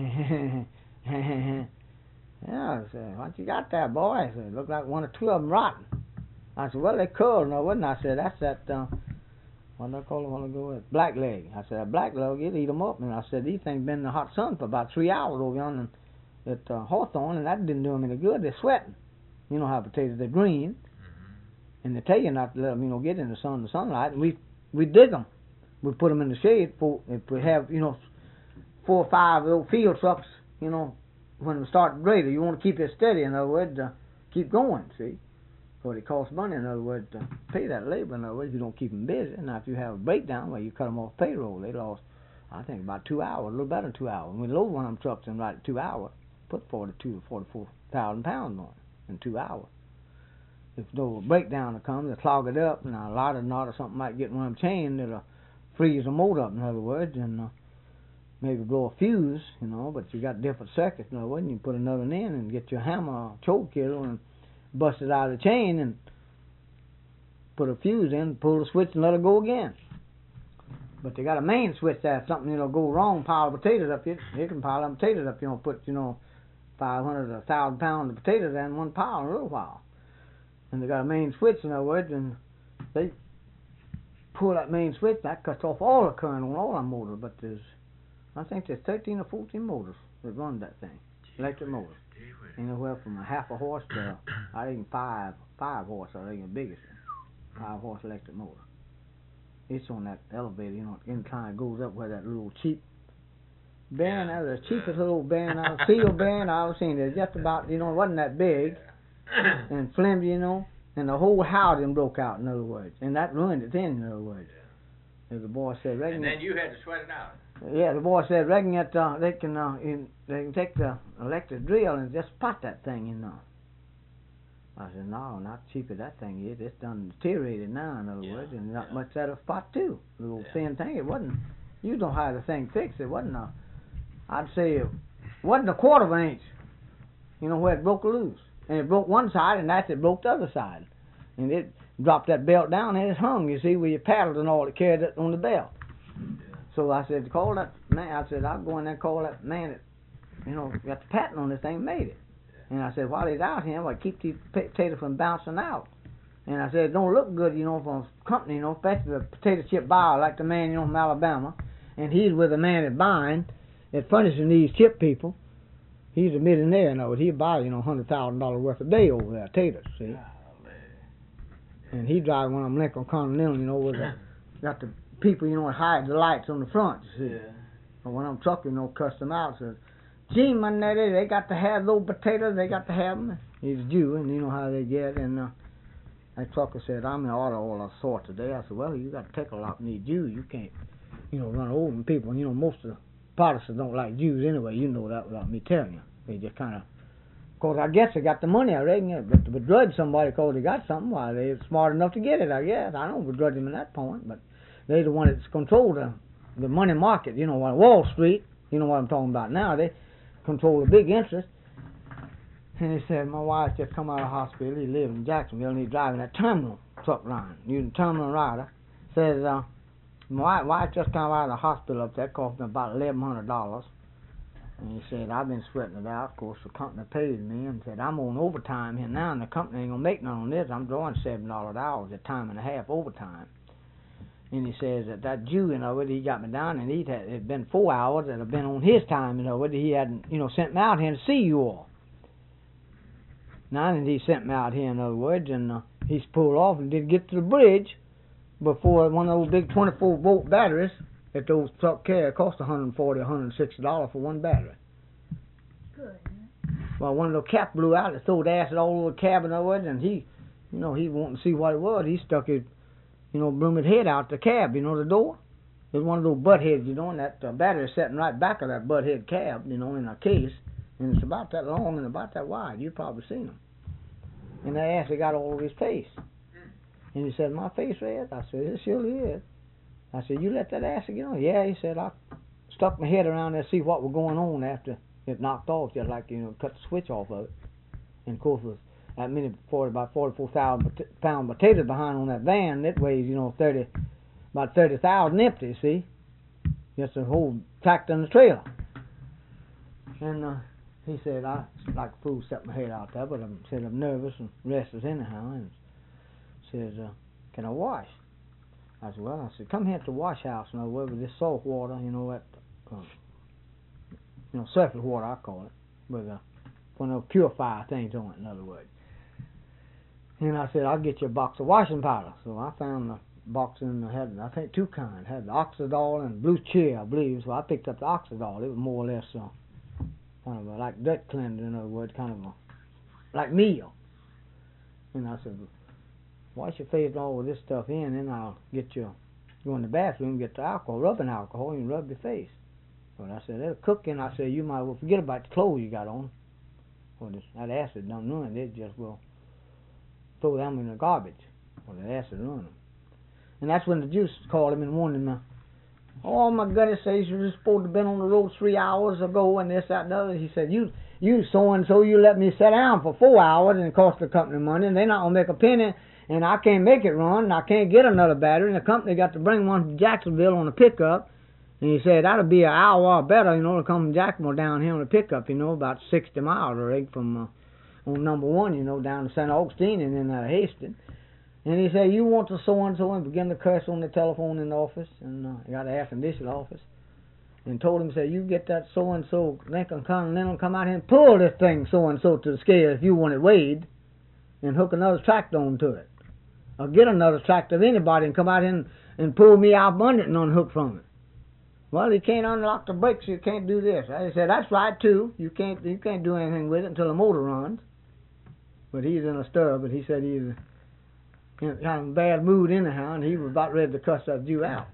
yeah, I said, what you got there, boy? I said, looked like 1 or 2 of them rotten. I said, well, they curled, no, wouldn't I? said, that's that, what did I call it a while ago? Black leg. I said, a black leg, you'd eat them up. And I said, these things been in the hot sun for about 3 hours over yonder at Hawthorne, and that didn't do them any good. They're sweating. You know how potatoes, they're green, and they tell you not to let them, you know, get in the sunlight, and we dig them. We put them in the shade for, if we have, you know, 4 or 5 little field trucks, you know, when we start greater, you want to keep it steady, in other words, keep going, see. But it costs money, in other words, to pay that labor, in other words, you don't keep them busy. Now, if you have a breakdown, well, you cut them off payroll. They lost, I think, about 2 hours, a little better than 2 hours. When we load one of them trucks in right at 2 hours, put 42 to 44,000 pounds on it in 2 hours. If no breakdown will come, they'll clog it up, and a lot of knot or something might get one of them chained, it'll freeze the motor up, in other words, and maybe blow a fuse, you know, but you got different circuits, in other words, and you put another one in and get your hammer or choke killer and bust it out of the chain and put a fuse in, pull the switch and let it go again. But they got a main switch there. Something, you know, go wrong, pile of potatoes up. You can pile them potatoes up. You know, put, you know, 500 or 1,000 pounds of potatoes in one pile in a little while. And they got a main switch, in other words, and they pull that main switch. That cuts off all the current on all our motors. But I think there's 13 or 14 motors that run that thing, electric motors. Anywhere from a half a horse to, I think, five horse, I think the biggest one. 5 horse electric motor. It's on that elevator, you know, incline goes up where that little cheap bearing, that was the cheapest little bearing, steel bearing I've seen. It's just about, you know, it wasn't that big and flimsy, you know, and the whole housing broke out, in other words, and that ruined it then, in other words. As the boy said, and then you had to sweat it out. Yeah, the boy said, reckon that they can take the electric drill and just pot that thing, you know. I said, no, not cheap as that thing is. It's done deteriorated now, in other words, and not much out of spot too. The little thin thing, it wasn't. You don't have the thing fixed. It wasn't I'd say it wasn't a quarter of an inch. You know where it broke loose, and it broke one side, and that's it broke the other side, and it dropped that belt down, and it hung. You see, with your paddles and all, it carried it on the belt. So I said, call that man. I said, I'll go in there and call that man that, you know, got the patent on this thing, made it. And I said, while he's out here, I keep these potatoes from bouncing out. And I said, it don't look good, you know, from a company, you know, especially the potato chip buyer, like the man, you know, from Alabama. And he's with the man that's buying, that's furnishing these chip people. He's a millionaire, you know. He'll buy, you know, $100,000 worth a day over there, taters, see. And he drives one of them Lincoln Continental, you know, with got the people, you know, that hide the lights on the front, you see. And one of them truckers, you know, cussed them out, says, gee, man, they got to have those potatoes, they got to have them. He's a Jew, and you know how they get. And that trucker said, I'm in order all sorts today. I said, well, you got to take a lot from these Jews. You can't, you know, run over them people. And, you know, most of the Protestants don't like Jews anyway. You know that without me telling you. They just kind of course, I guess they got the money, I reckon. But to begrudge somebody because they got something, why, they're smart enough to get it, I guess. I don't begrudge them at that point, but they're the one that's control the money market, you know, Wall Street, you know what I'm talking about now. They control a big interest. And he said, my wife just come out of the hospital. He lives in Jacksonville, and he's driving that terminal truck line, using terminal rider. Says, my wife just come out of the hospital up there, cost me about $1,100. And he said, I've been sweating it out. Of course, the company pays me, and said, I'm on overtime here now, and the company ain't going to make none on this. I'm drawing $7 an hour at time and a half overtime. And he says that Jew, you know, he got me down, and it'd been 4 hours that had been on his time, you know, he hadn't, you know, sent me out here to see you all. Now, and he sent me out here, in other words, and he's pulled off and didn't get to the bridge before one of those big 24-volt batteries that those truck carry cost $140 or $160 for one battery. Good. Well, one of the cap blew out. It threw acid all over the cab, in other words, and he, you know, he wanted to see what it was. He stuck his, you know, bloomed head out the cab, you know, the door. There's one of those butt heads, you know, and that battery sitting right back of that butt head cab, you know, in a case. And it's about that long and about that wide. You've probably seen them. And they actually got all over his face. And he said, my face red? I said, it surely is. I said, you let that acid get on? Yeah, he said, I stuck my head around there to see what was going on after it knocked off, just like, you know, cut the switch off of it. And of course, with that many, about 44,000 pound potatoes behind on that van, that weighs, you know, about 30,000 empty, see? Just a whole tractor and a trailer. And he said, I like a fool set my head out there, but I'm nervous and restless anyhow. And says, can I wash? I said, well, I said, come here to the wash house, in other words, with this salt water, you know, that, you know, surface water, I call it, with one of those purifier things on it, in other words. And I said, I'll get you a box of washing powder. So I found the box in the had, I think, two kinds. Had the Oxidol and Blue Cheer, I believe. So I picked up the Oxidol. It was more or less kind of like dirt cleanser, in other words, kind of like meal. And I said, wash your face all with this stuff in, then I'll get you, go in the bathroom, get the alcohol, rubbing alcohol, and rub your face. But I said, it'll cook, and I said, you might well forget about the clothes you got on. Well, that acid don't ruin it, it just will throw them in the garbage. Well, the acid ruin them. And that's when the juice called him and warned him, oh my goodness, says you were supposed to have been on the road 3 hours ago, and this, that, and the other. He said, you you so-and-so, you let me sit down for 4 hours and it cost the company money, and they're not going to make a penny, and I can't make it run, and I can't get another battery, and the company got to bring one from Jacksonville on a pickup, and he said, that'll be an hour or better, to come from Jacksonville down here on a pickup, about 60 miles, I think, from on number 1, down to St. Augustine and then out of Hastings. And he said, you want to so-and-so, and began to curse on the telephone in the office, and I got an air-conditioned office, and told him, said, you get that so-and-so Lincoln Continental, come out here and pull this thing so-and-so to the scale if you want it weighed, and hook another tractor onto it. Or get another tractor of anybody and come out here and pull me out under it and unhook from it. Well, you can't unlock the brakes, you can't do this. I said, that's right, too. You can't do anything with it until the motor runs. But he's in a stir, but he said he's in kind of a bad mood anyhow, and he was about ready to cuss that Jew out.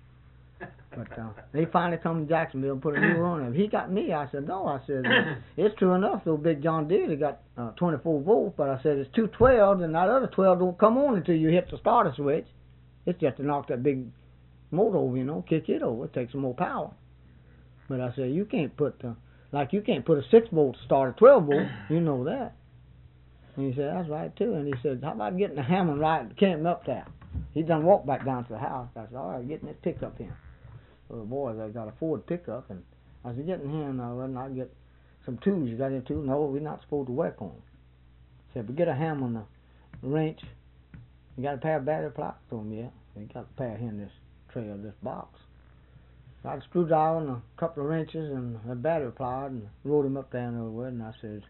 But they finally come to Jacksonville and put a new on him. He got me. I said, no. I said, it's true enough, though big John Deere, they got 24 volts, but I said, it's 2 12s, and that other 12 don't come on until you hit the starter switch. It's just to knock that big motor over, kick it over. It takes some more power. But I said, you can't put, you can't put a 6 volt to start a 12 volt. You know that. And he said, that's right, too. And he said, how about getting the hammer right and carrying him up there? He done walked back down to the house. I said, all right, getting this pickup in. So the boys, they got a Ford pickup, and I said, get in here now, and I'll get some tools. You got any tools? No, we're not supposed to work on them. He said, but get a hammer and a wrench. You got a pair of battery pliers? I told him, yeah. You got a pair here in this tray of this box. Got a screwdriver and a couple of wrenches and a battery pliers, and rolled him up there in the wood, and I said,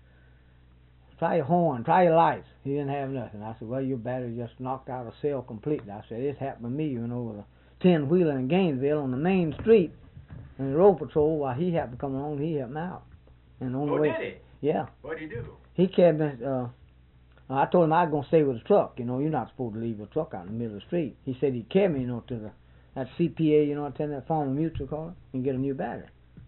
try your horn, try your lights. He didn't have nothing. I said, well, your battery just knocked out a cell completely. I said, it's happened to me, with a 10-wheeler in Gainesville on the main street, and the road patrol, while he happened to come along, he helped me out. And on the way, did he? Yeah. What did he do? He carried me, I told him I was going to stay with the truck. You're not supposed to leave a truck out in the middle of the street. He said he'd carry me, to that CPA, attend that Farmer Mutual card, and get a new battery.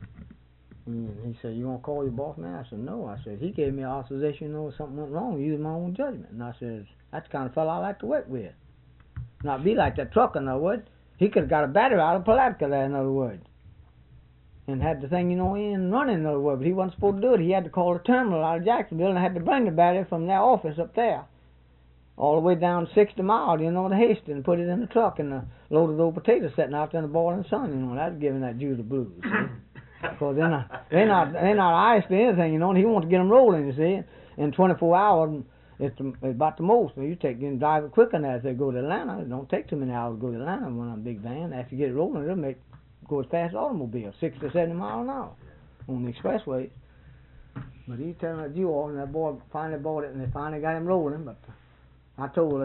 And he said, you want to call your boss, man? I said, no. I said, he gave me authorization, something went wrong, use my own judgment. And I said, that's the kind of fellow I like to work with. Not be like that trucker, in other words. He could have got a battery out of Palatka there, in other words. And had the thing, in running, in other words. But he wasn't supposed to do it. He had to call the terminal out of Jacksonville and had to bring the battery from their office up there. All the way down 60 miles, to Hastings, and put it in the truck and loaded old potatoes sitting out there in the boiling sun, That's giving that Jew the blues, Because they're not ice to anything, and he wants to get them rolling, you see. In 24 hours, it's about the most. You drive it quick enough if they go to Atlanta. It don't take too many hours to go to Atlanta when I'm a big van. After you get it rolling, it'll go as fast as automobile, 60 to 70 miles an hour on the expressways. But he's telling that Jew off, and that boy finally bought it, and they finally got him rolling. But I told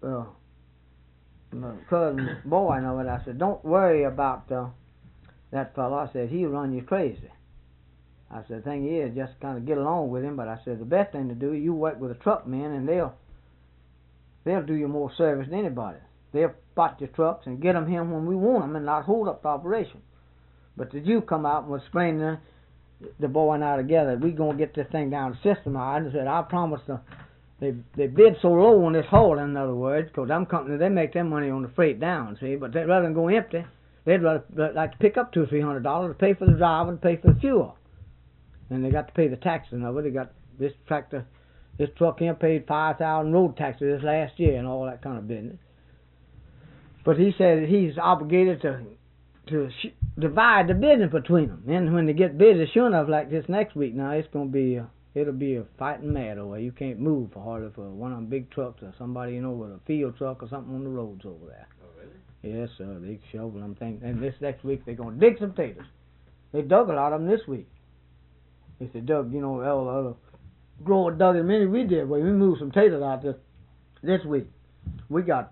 my cousin boy, I said, don't worry about that fellow. I said, he'll run you crazy. I said, the thing is, just kind of get along with him. But I said, the best thing to do, you work with a truck man, and they'll do you more service than anybody. They'll spot your trucks and get them here when we want them and not hold up the operation. But the Jew come out and was explaining the boy and I together, we're going to get this thing down the system. I said, I promise they bid so low on this haul, in other words, because them companies, they make their money on the freight down, see, but rather than go empty, they'd rather like to pick up $200 or $300 to pay for the driver and pay for the fuel. And they got to pay the taxes of it. They got this tractor, this truck here paid 5,000 road taxes this last year and all that kind of business. But he said that he's obligated to divide the business between them. And when they get busy, sure enough, like this next week now, it'll be a fighting mad over. You can't move hardly for one of them big trucks or somebody, with a field truck or something on the roads over there. Oh, really? Yes, sir. They shovel them things. And this next week they're going to dig some potatoes. They dug a lot of them this week. If they dug, all the grower dug as many we did. Well, we moved some potatoes out this week. We got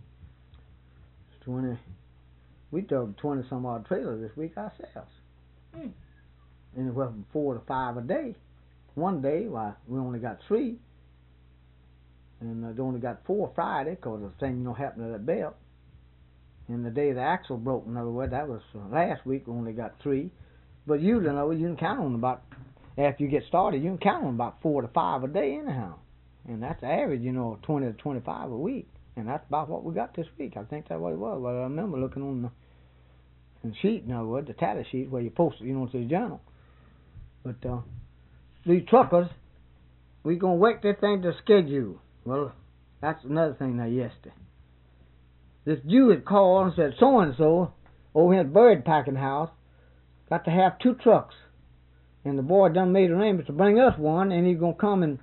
20. We dug 20 some odd trailers this week ourselves. And it went from 4 to 5 a day. One day, we only got 3. And they only got 4 Friday because the thing, happened to that belt. And the day the axle broke, in other words, that was last week, we only got 3. But usually, you can count on about, after you get started, you can count on about 4 to 5 a day anyhow. And that's the average, 20 to 25 a week. And that's about what we got this week. I think that's what it was. Well, I remember looking on the sheet, in other words, the tally sheet where you post it, to the journal. But these truckers, we gonna work this thing to schedule. Well, that's another thing now yesterday. This Jew had called and said, so-and-so, over here at Bird Packing House, got to have 2 trucks. And the boy done made arrangements to bring us one, and he's gonna come and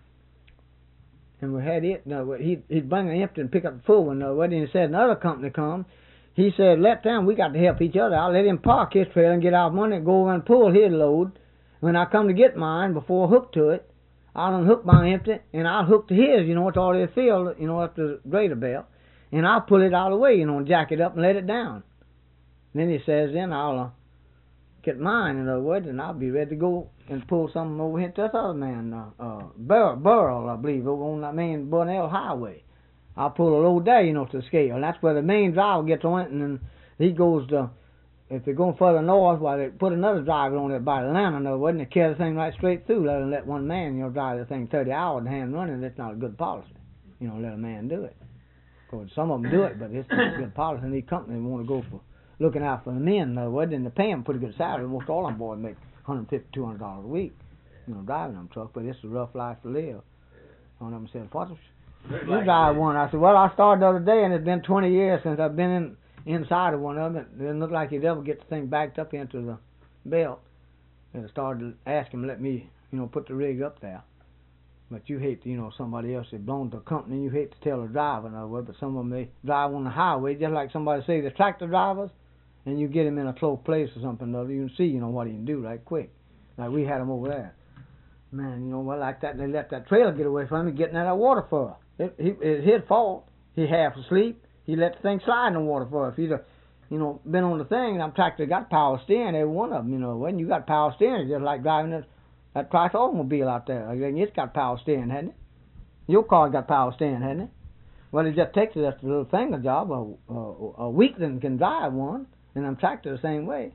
we had it. No, he'd bring an empty and pick up the full one. No, and he said another company come. He said, let them, we got to help each other. I'll let him park his trailer and get our money and go over and pull his load. When I come to get mine, before I hook to it, I'll unhook my empty, and I'll hook to his, it's already filled, up to the grader belt. And I'll pull it out of the way, and jack it up and let it down. And then he says, then I'll get mine, in other words, and I'll be ready to go and pull something over here to this other man, Burrell, I believe, over on that main Bunnell Highway. I'll pull a load there, to the scale. And that's where the main driver gets on it, and then he goes to, if they're going further north, they put another driver on it by Atlanta, in other words, and they carry the thing right straight through, rather than let one man, drive the thing 30 hours and hand running. That's not a good policy, let a man do it. Because some of them do it, but it's not a good policy, and these companies want to go for looking out for the men, in other words, and they pay them pretty good salary. Most all them boys make $150, $200 a week, driving them trucks, but it's a rough life to live. One of them said, what you drive one? I said, well, I started the other day, and it's been 20 years since I've been inside of one of them. It didn't look like you'd ever get the thing backed up into the belt. And I started to ask him to let me, put the rig up there. But you hate to, somebody else that belongs to a company, you hate to tell the driver, in other words, but some of them, they drive on the highway, just like somebody say, the tractor drivers, and you get him in a close place or something, or you can see, what he can do right quick. Like we had him over there. Man, well, like that, they let that trailer get away from him, getting out of water for her. It's his fault. He half asleep. He let the thing slide in the water for her. If he'd have, been on the thing, and I'm tractor got power steering, every one of them, when you got power steering, just like driving that Chrysler automobile out there. It's got power steering, hasn't it? Your car got power steering, hasn't it? Well, it just takes just a little finger job. A weakling can drive one, and I'm tractor the same way.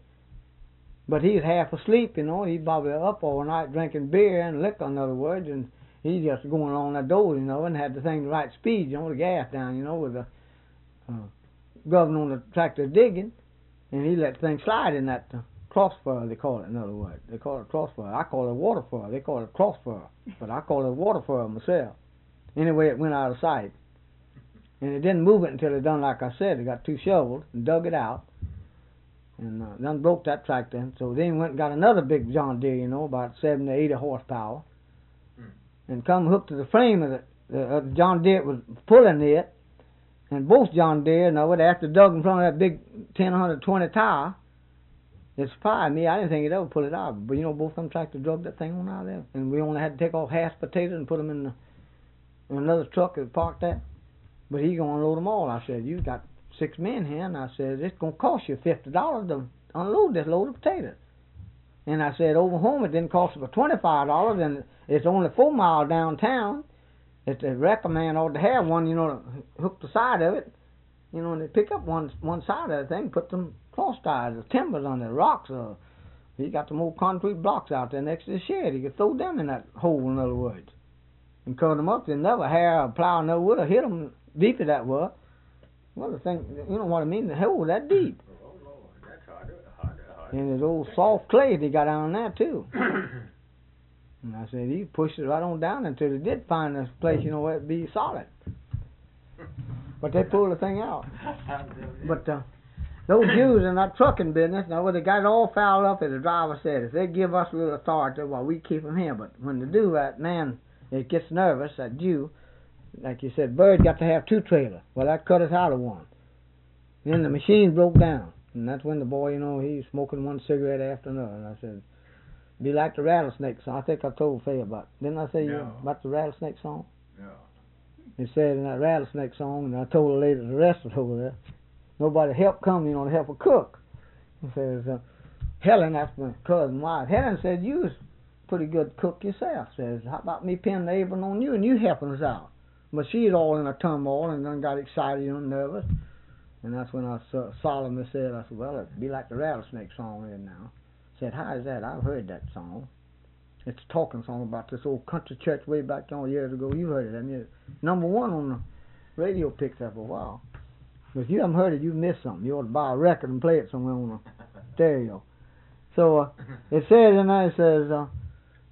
But he's half asleep, He's probably up all night drinking beer and liquor, in other words, and he's just going along that door, and had the thing the right speed, the gas down, with the governor on the tractor digging, and he let the thing slide in that crossfire, they call it, in other words. They call it crossfire. I call it waterfire. They call it crossfire, but I call it waterfire myself. Anyway, it went out of sight. And it didn't move it until it done like I said. They got 2 shovels and dug it out, and then broke that tractor. So then went and got another big John Deere, about 70 to 80 horsepower, and come hooked to the frame of the John Deere was pulling it, and both John Deere, after dug in front of that big 1,020 tower, it surprised me. I didn't think he'd ever pull it out, but both of them tractors drug that thing on out there, and we only had to take off half potatoes and put them in another truck that parked there. But he's gonna unload them all. I said, you got 6 men here, and I said, it's gonna cost you $50 to unload this load of potatoes. And I said, over home it didn't cost but $25, and it's only 4 miles downtown. It's a recommend ought to have one, to hook the side of it, and they pick up one side of the thing, put them cross ties, the timbers on the rocks. He got some old concrete blocks out there next to the shed. He could throw them in that hole, in other words, and cut them up. They never hair or plow no wood or hit them deep as that was. Well, the thing, you know what I mean? The hole was that deep. Oh, Lord, that's hard. And there's old soft clay they got down there, too. And I said, he pushed it right on down until they did find this place, where it'd be solid. But they pulled the thing out. But those Jews in that trucking business, now, they got it all fouled up, as the driver said, if they give us a little authority, well, we keep them here. But when they do that, man, it gets nervous, that Jew. Like you said, Bird got to have 2 trailers. Well, that cut us out of one. Then the machine broke down. And that's when the boy, he's smoking one cigarette after another. And I said, be like the Rattlesnake song. I think I told Faye about it. Didn't I say about the Rattlesnake song? Yeah. He said in that Rattlesnake song, and I told her later, the rest was over there, nobody help come, to help her cook. He says, Helen, that's my cousin wife. Helen said, you was a pretty good cook yourself. Says, how about me pinning the apron on you and you helping us out? But she's all in a turmoil and then got excited and nervous. And that's when I solemnly said, I said, well, it'd be like the Rattlesnake song there now. Said, how is that? I've heard that song. It's a talking song about this old country church way back years ago. You heard it, haven't you? Number 1 on the radio picks up a while. But if you haven't heard it, you missed something. You ought to buy a record and play it somewhere on a stereo. So it says in there, it says,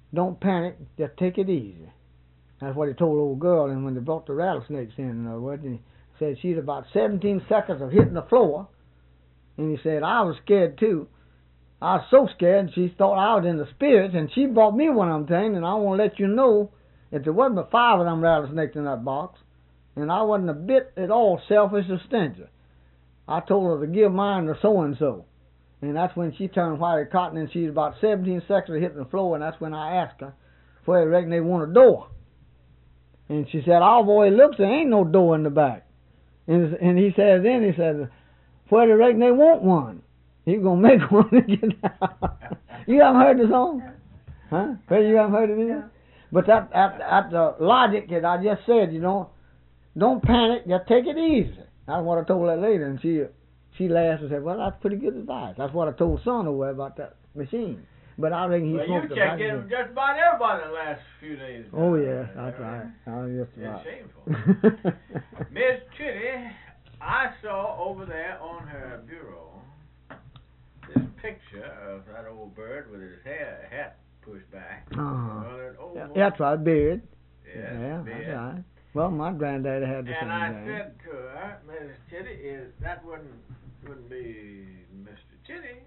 don't panic, just take it easy. That's what he told the old girl, and when they brought the rattlesnakes in other words, and he said she'd about 17 seconds of hitting the floor, and he said, I was scared too. I was so scared, she thought I was in the spirits, and she brought me one of them things, and I want to let you know that there wasn't but 5 of them rattlesnakes in that box, and I wasn't a bit at all selfish or stingy. I told her to give mine to so-and-so. And that's when she turned white as cotton, and she was about 17 seconds of hitting the floor, and that's when I asked her where they reckon they want a door. And she said, I've always looked, there ain't no door in the back. And he said, where they reckon they want one. He's going to make one and get out. You haven't heard the song? Huh? Well, you haven't heard it either? But that the logic that I just said, you know, don't panic, just take it easy. That's what I told that lady, and she laughed and said, well, that's pretty good advice. That's what I told son over about that machine. But I think he smoked the checked in just about everybody the last few days. Oh, yeah, that's right. It's shameful. Miss Chitty, I saw over there on her bureau this picture of that old bird with his hat pushed back. That's right, beard. Yes, yeah, beard. That's right. Well, my granddad had the same And I thing. said to her, Miss Chitty, that wouldn't be Mr. Chitty.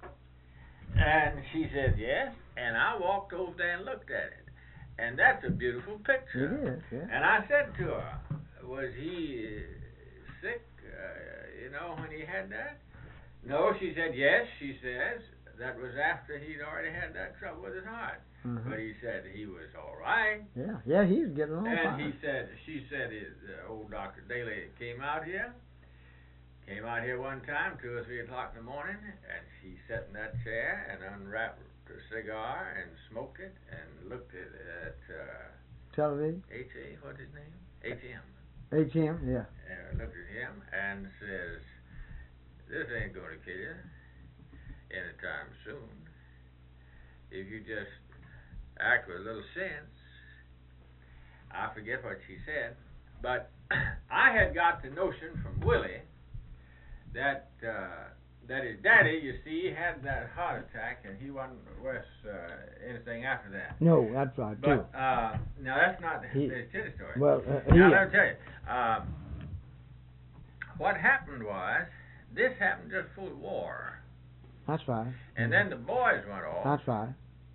And she said, yes. And I walked over there and looked at it. And that's a beautiful picture. It is, yeah. And I said to her, was he sick, when he had that? No, she said, yes, she says. That was after he'd already had that trouble with his heart. Mm-hmm. But he said he was all right. Yeah, he's getting along And fine. she said old Dr. Daly came out here one time, 2 or 3 o'clock in the morning, and she sat in that chair and unwrapped a cigar and smoked it and looked at television? what's his name? ATM. ATM, yeah. Looked at him and says, this ain't going to kill you anytime soon. If you just act with a little sense. I forget what she said, but I had got the notion from Willie that his daddy, you see, had that heart attack, and he wasn't worth anything after that. No, that's right, too. But now that's not his Chitty story. Well, now let me tell you, what happened was this happened just before the war. That's right. And then the boys went off. That's right.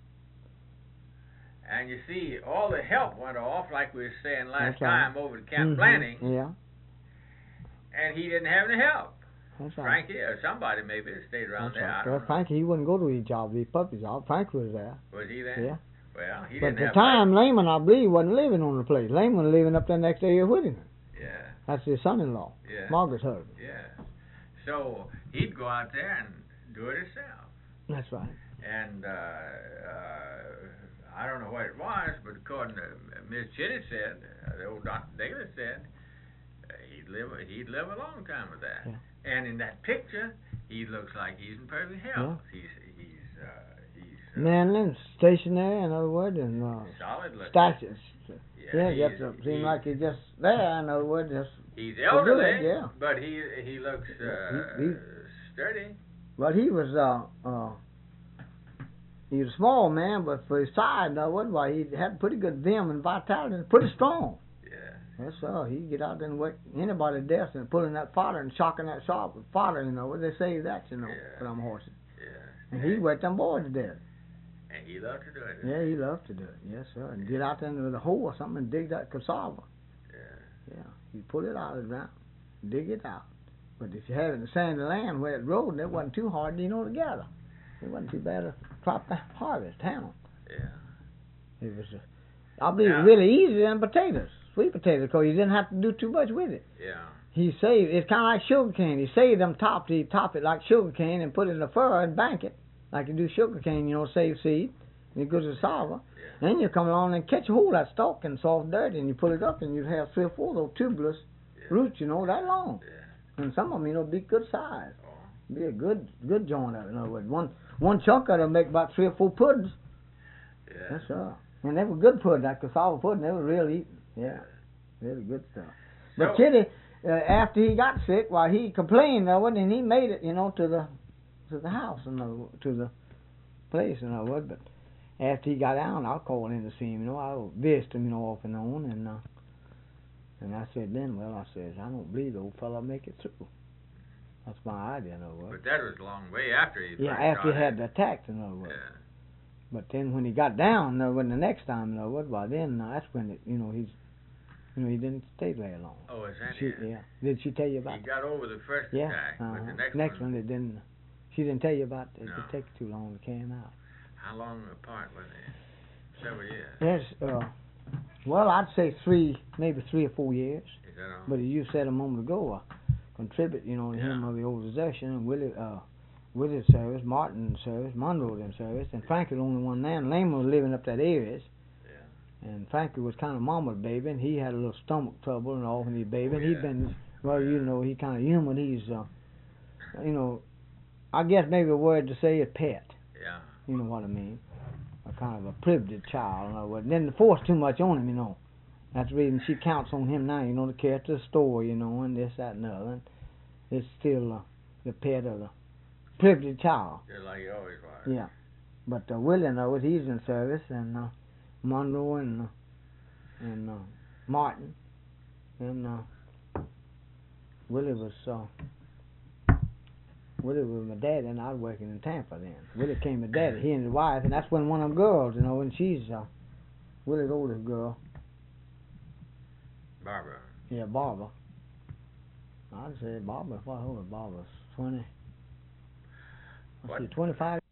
And you see, all the help went off, like we were saying last That's right. time over at Camp Blanning. Yeah. And he didn't have any help. That's right. Frankie or somebody maybe stayed around That's there. right. I don't know. Frankie, he wouldn't go to his job, his puppy job. Frankie was there. Was he there? Yeah. Well, he But didn't at have the time, Lehman, I believe, wasn't living on the place. Lehman was living up there next area with him. Yeah. That's his son-in-law. Yeah. Margaret's husband. Yeah. So he'd go out there and do it himself. That's right. And I don't know what it was, but according to Miss Chitty said, the old Dr. Daly said, he'd live a long time with that. Yeah. And in that picture, he looks like he's in perfect health. Yeah. He's Manly, stationary, in other words, and solid looking. statues. Yeah, he's- just seems like he's just there, in other words, just. He's elderly, good, yeah. but he looks sturdy. But he was a small man, but for his size, in other words, why he had pretty good vim and vitality, and pretty strong. Yeah. Yes, sir. He'd get out there and work anybody to death and pulling that fodder and shocking that shop with fodder, they say that, Yeah. for them horses. Yeah. And he'd work them boys to death. And he loved to do it. Yeah, he loved to do it. Yes, sir. And get out there with a hoe or something and dig that cassava. Yeah. Yeah. You pull it out of the ground, dig it out. But if you have it in the sandy land where it rode, it wasn't too hard, to gather. It wasn't too bad to crop the harvest, handle. Yeah. It was, I believe, really easy than potatoes, sweet potatoes, because you didn't have to do too much with it. Yeah. He saved, it's kind of like sugar cane. He saved them tops. He top it like sugar cane and put it in a furrow and bank it. Like you do sugar cane, save seed. And it goes to cassava. Yeah. Then you come along and catch a hold of that stalk and soft dirt, and you pull it up, and you have 3 or 4 of those tuberous roots, that long. Yeah. And some of them, be good size. Oh. Be a good joint of it. In other words, one chunk of it will make about 3 or 4 puddings. Yeah. Yes, sir. And they were good pudding, that cassava pudding. They were real eating. Yeah. Really good stuff. But Chitty, after he got sick, he complained, and he made it, to the house, to the place, but after he got down, I'll call in to see him. I'll visit him, off and on, and I said then, well, I says, I don't believe the old fella make it through. That's my idea, But that was a long way after he Yeah, first after he got had it. the attack, Yeah. But then when he got down, when the next time, well, then that's when it, he didn't stay very long. Oh, is that She, it? yeah. Did she tell you about? He got over the first Yeah. attack, but the next one it didn't. She didn't tell you about it. No. It took too long to carry him out. How long apart were they? Several years. Yes. Well, I'd say maybe 3 or 4 years. Is that all? But as you said a moment ago, contribute, to him Yeah. of the organization, and Willie's service, Martin's service, Monroe's in service, and Frankie the only one there. And Lehman was living up that area. Yeah. And Frankie was kind of mama's baby, and he had a little stomach trouble and all when he baby. And Yeah. he'd been, he kind of human. He's, I guess maybe a word to say is pet. Yeah. You know what I mean? A kind of a privileged child. And then to force too much on him, That's the reason she counts on him now, to carry it to the store, and this, that, and the other. And it's still the pet of the privileged child. Just like he always was. Yeah. But Willie knows he's in service, and Monroe and Martin, and Willie was my daddy, and I was working in Tampa then. Willie came with daddy, he and his wife, and that's when one of them girls, and she's Willie's oldest girl. Barbara. Yeah, Barbara. I'd say Barbara. What old is Barbara? 20. What? 25.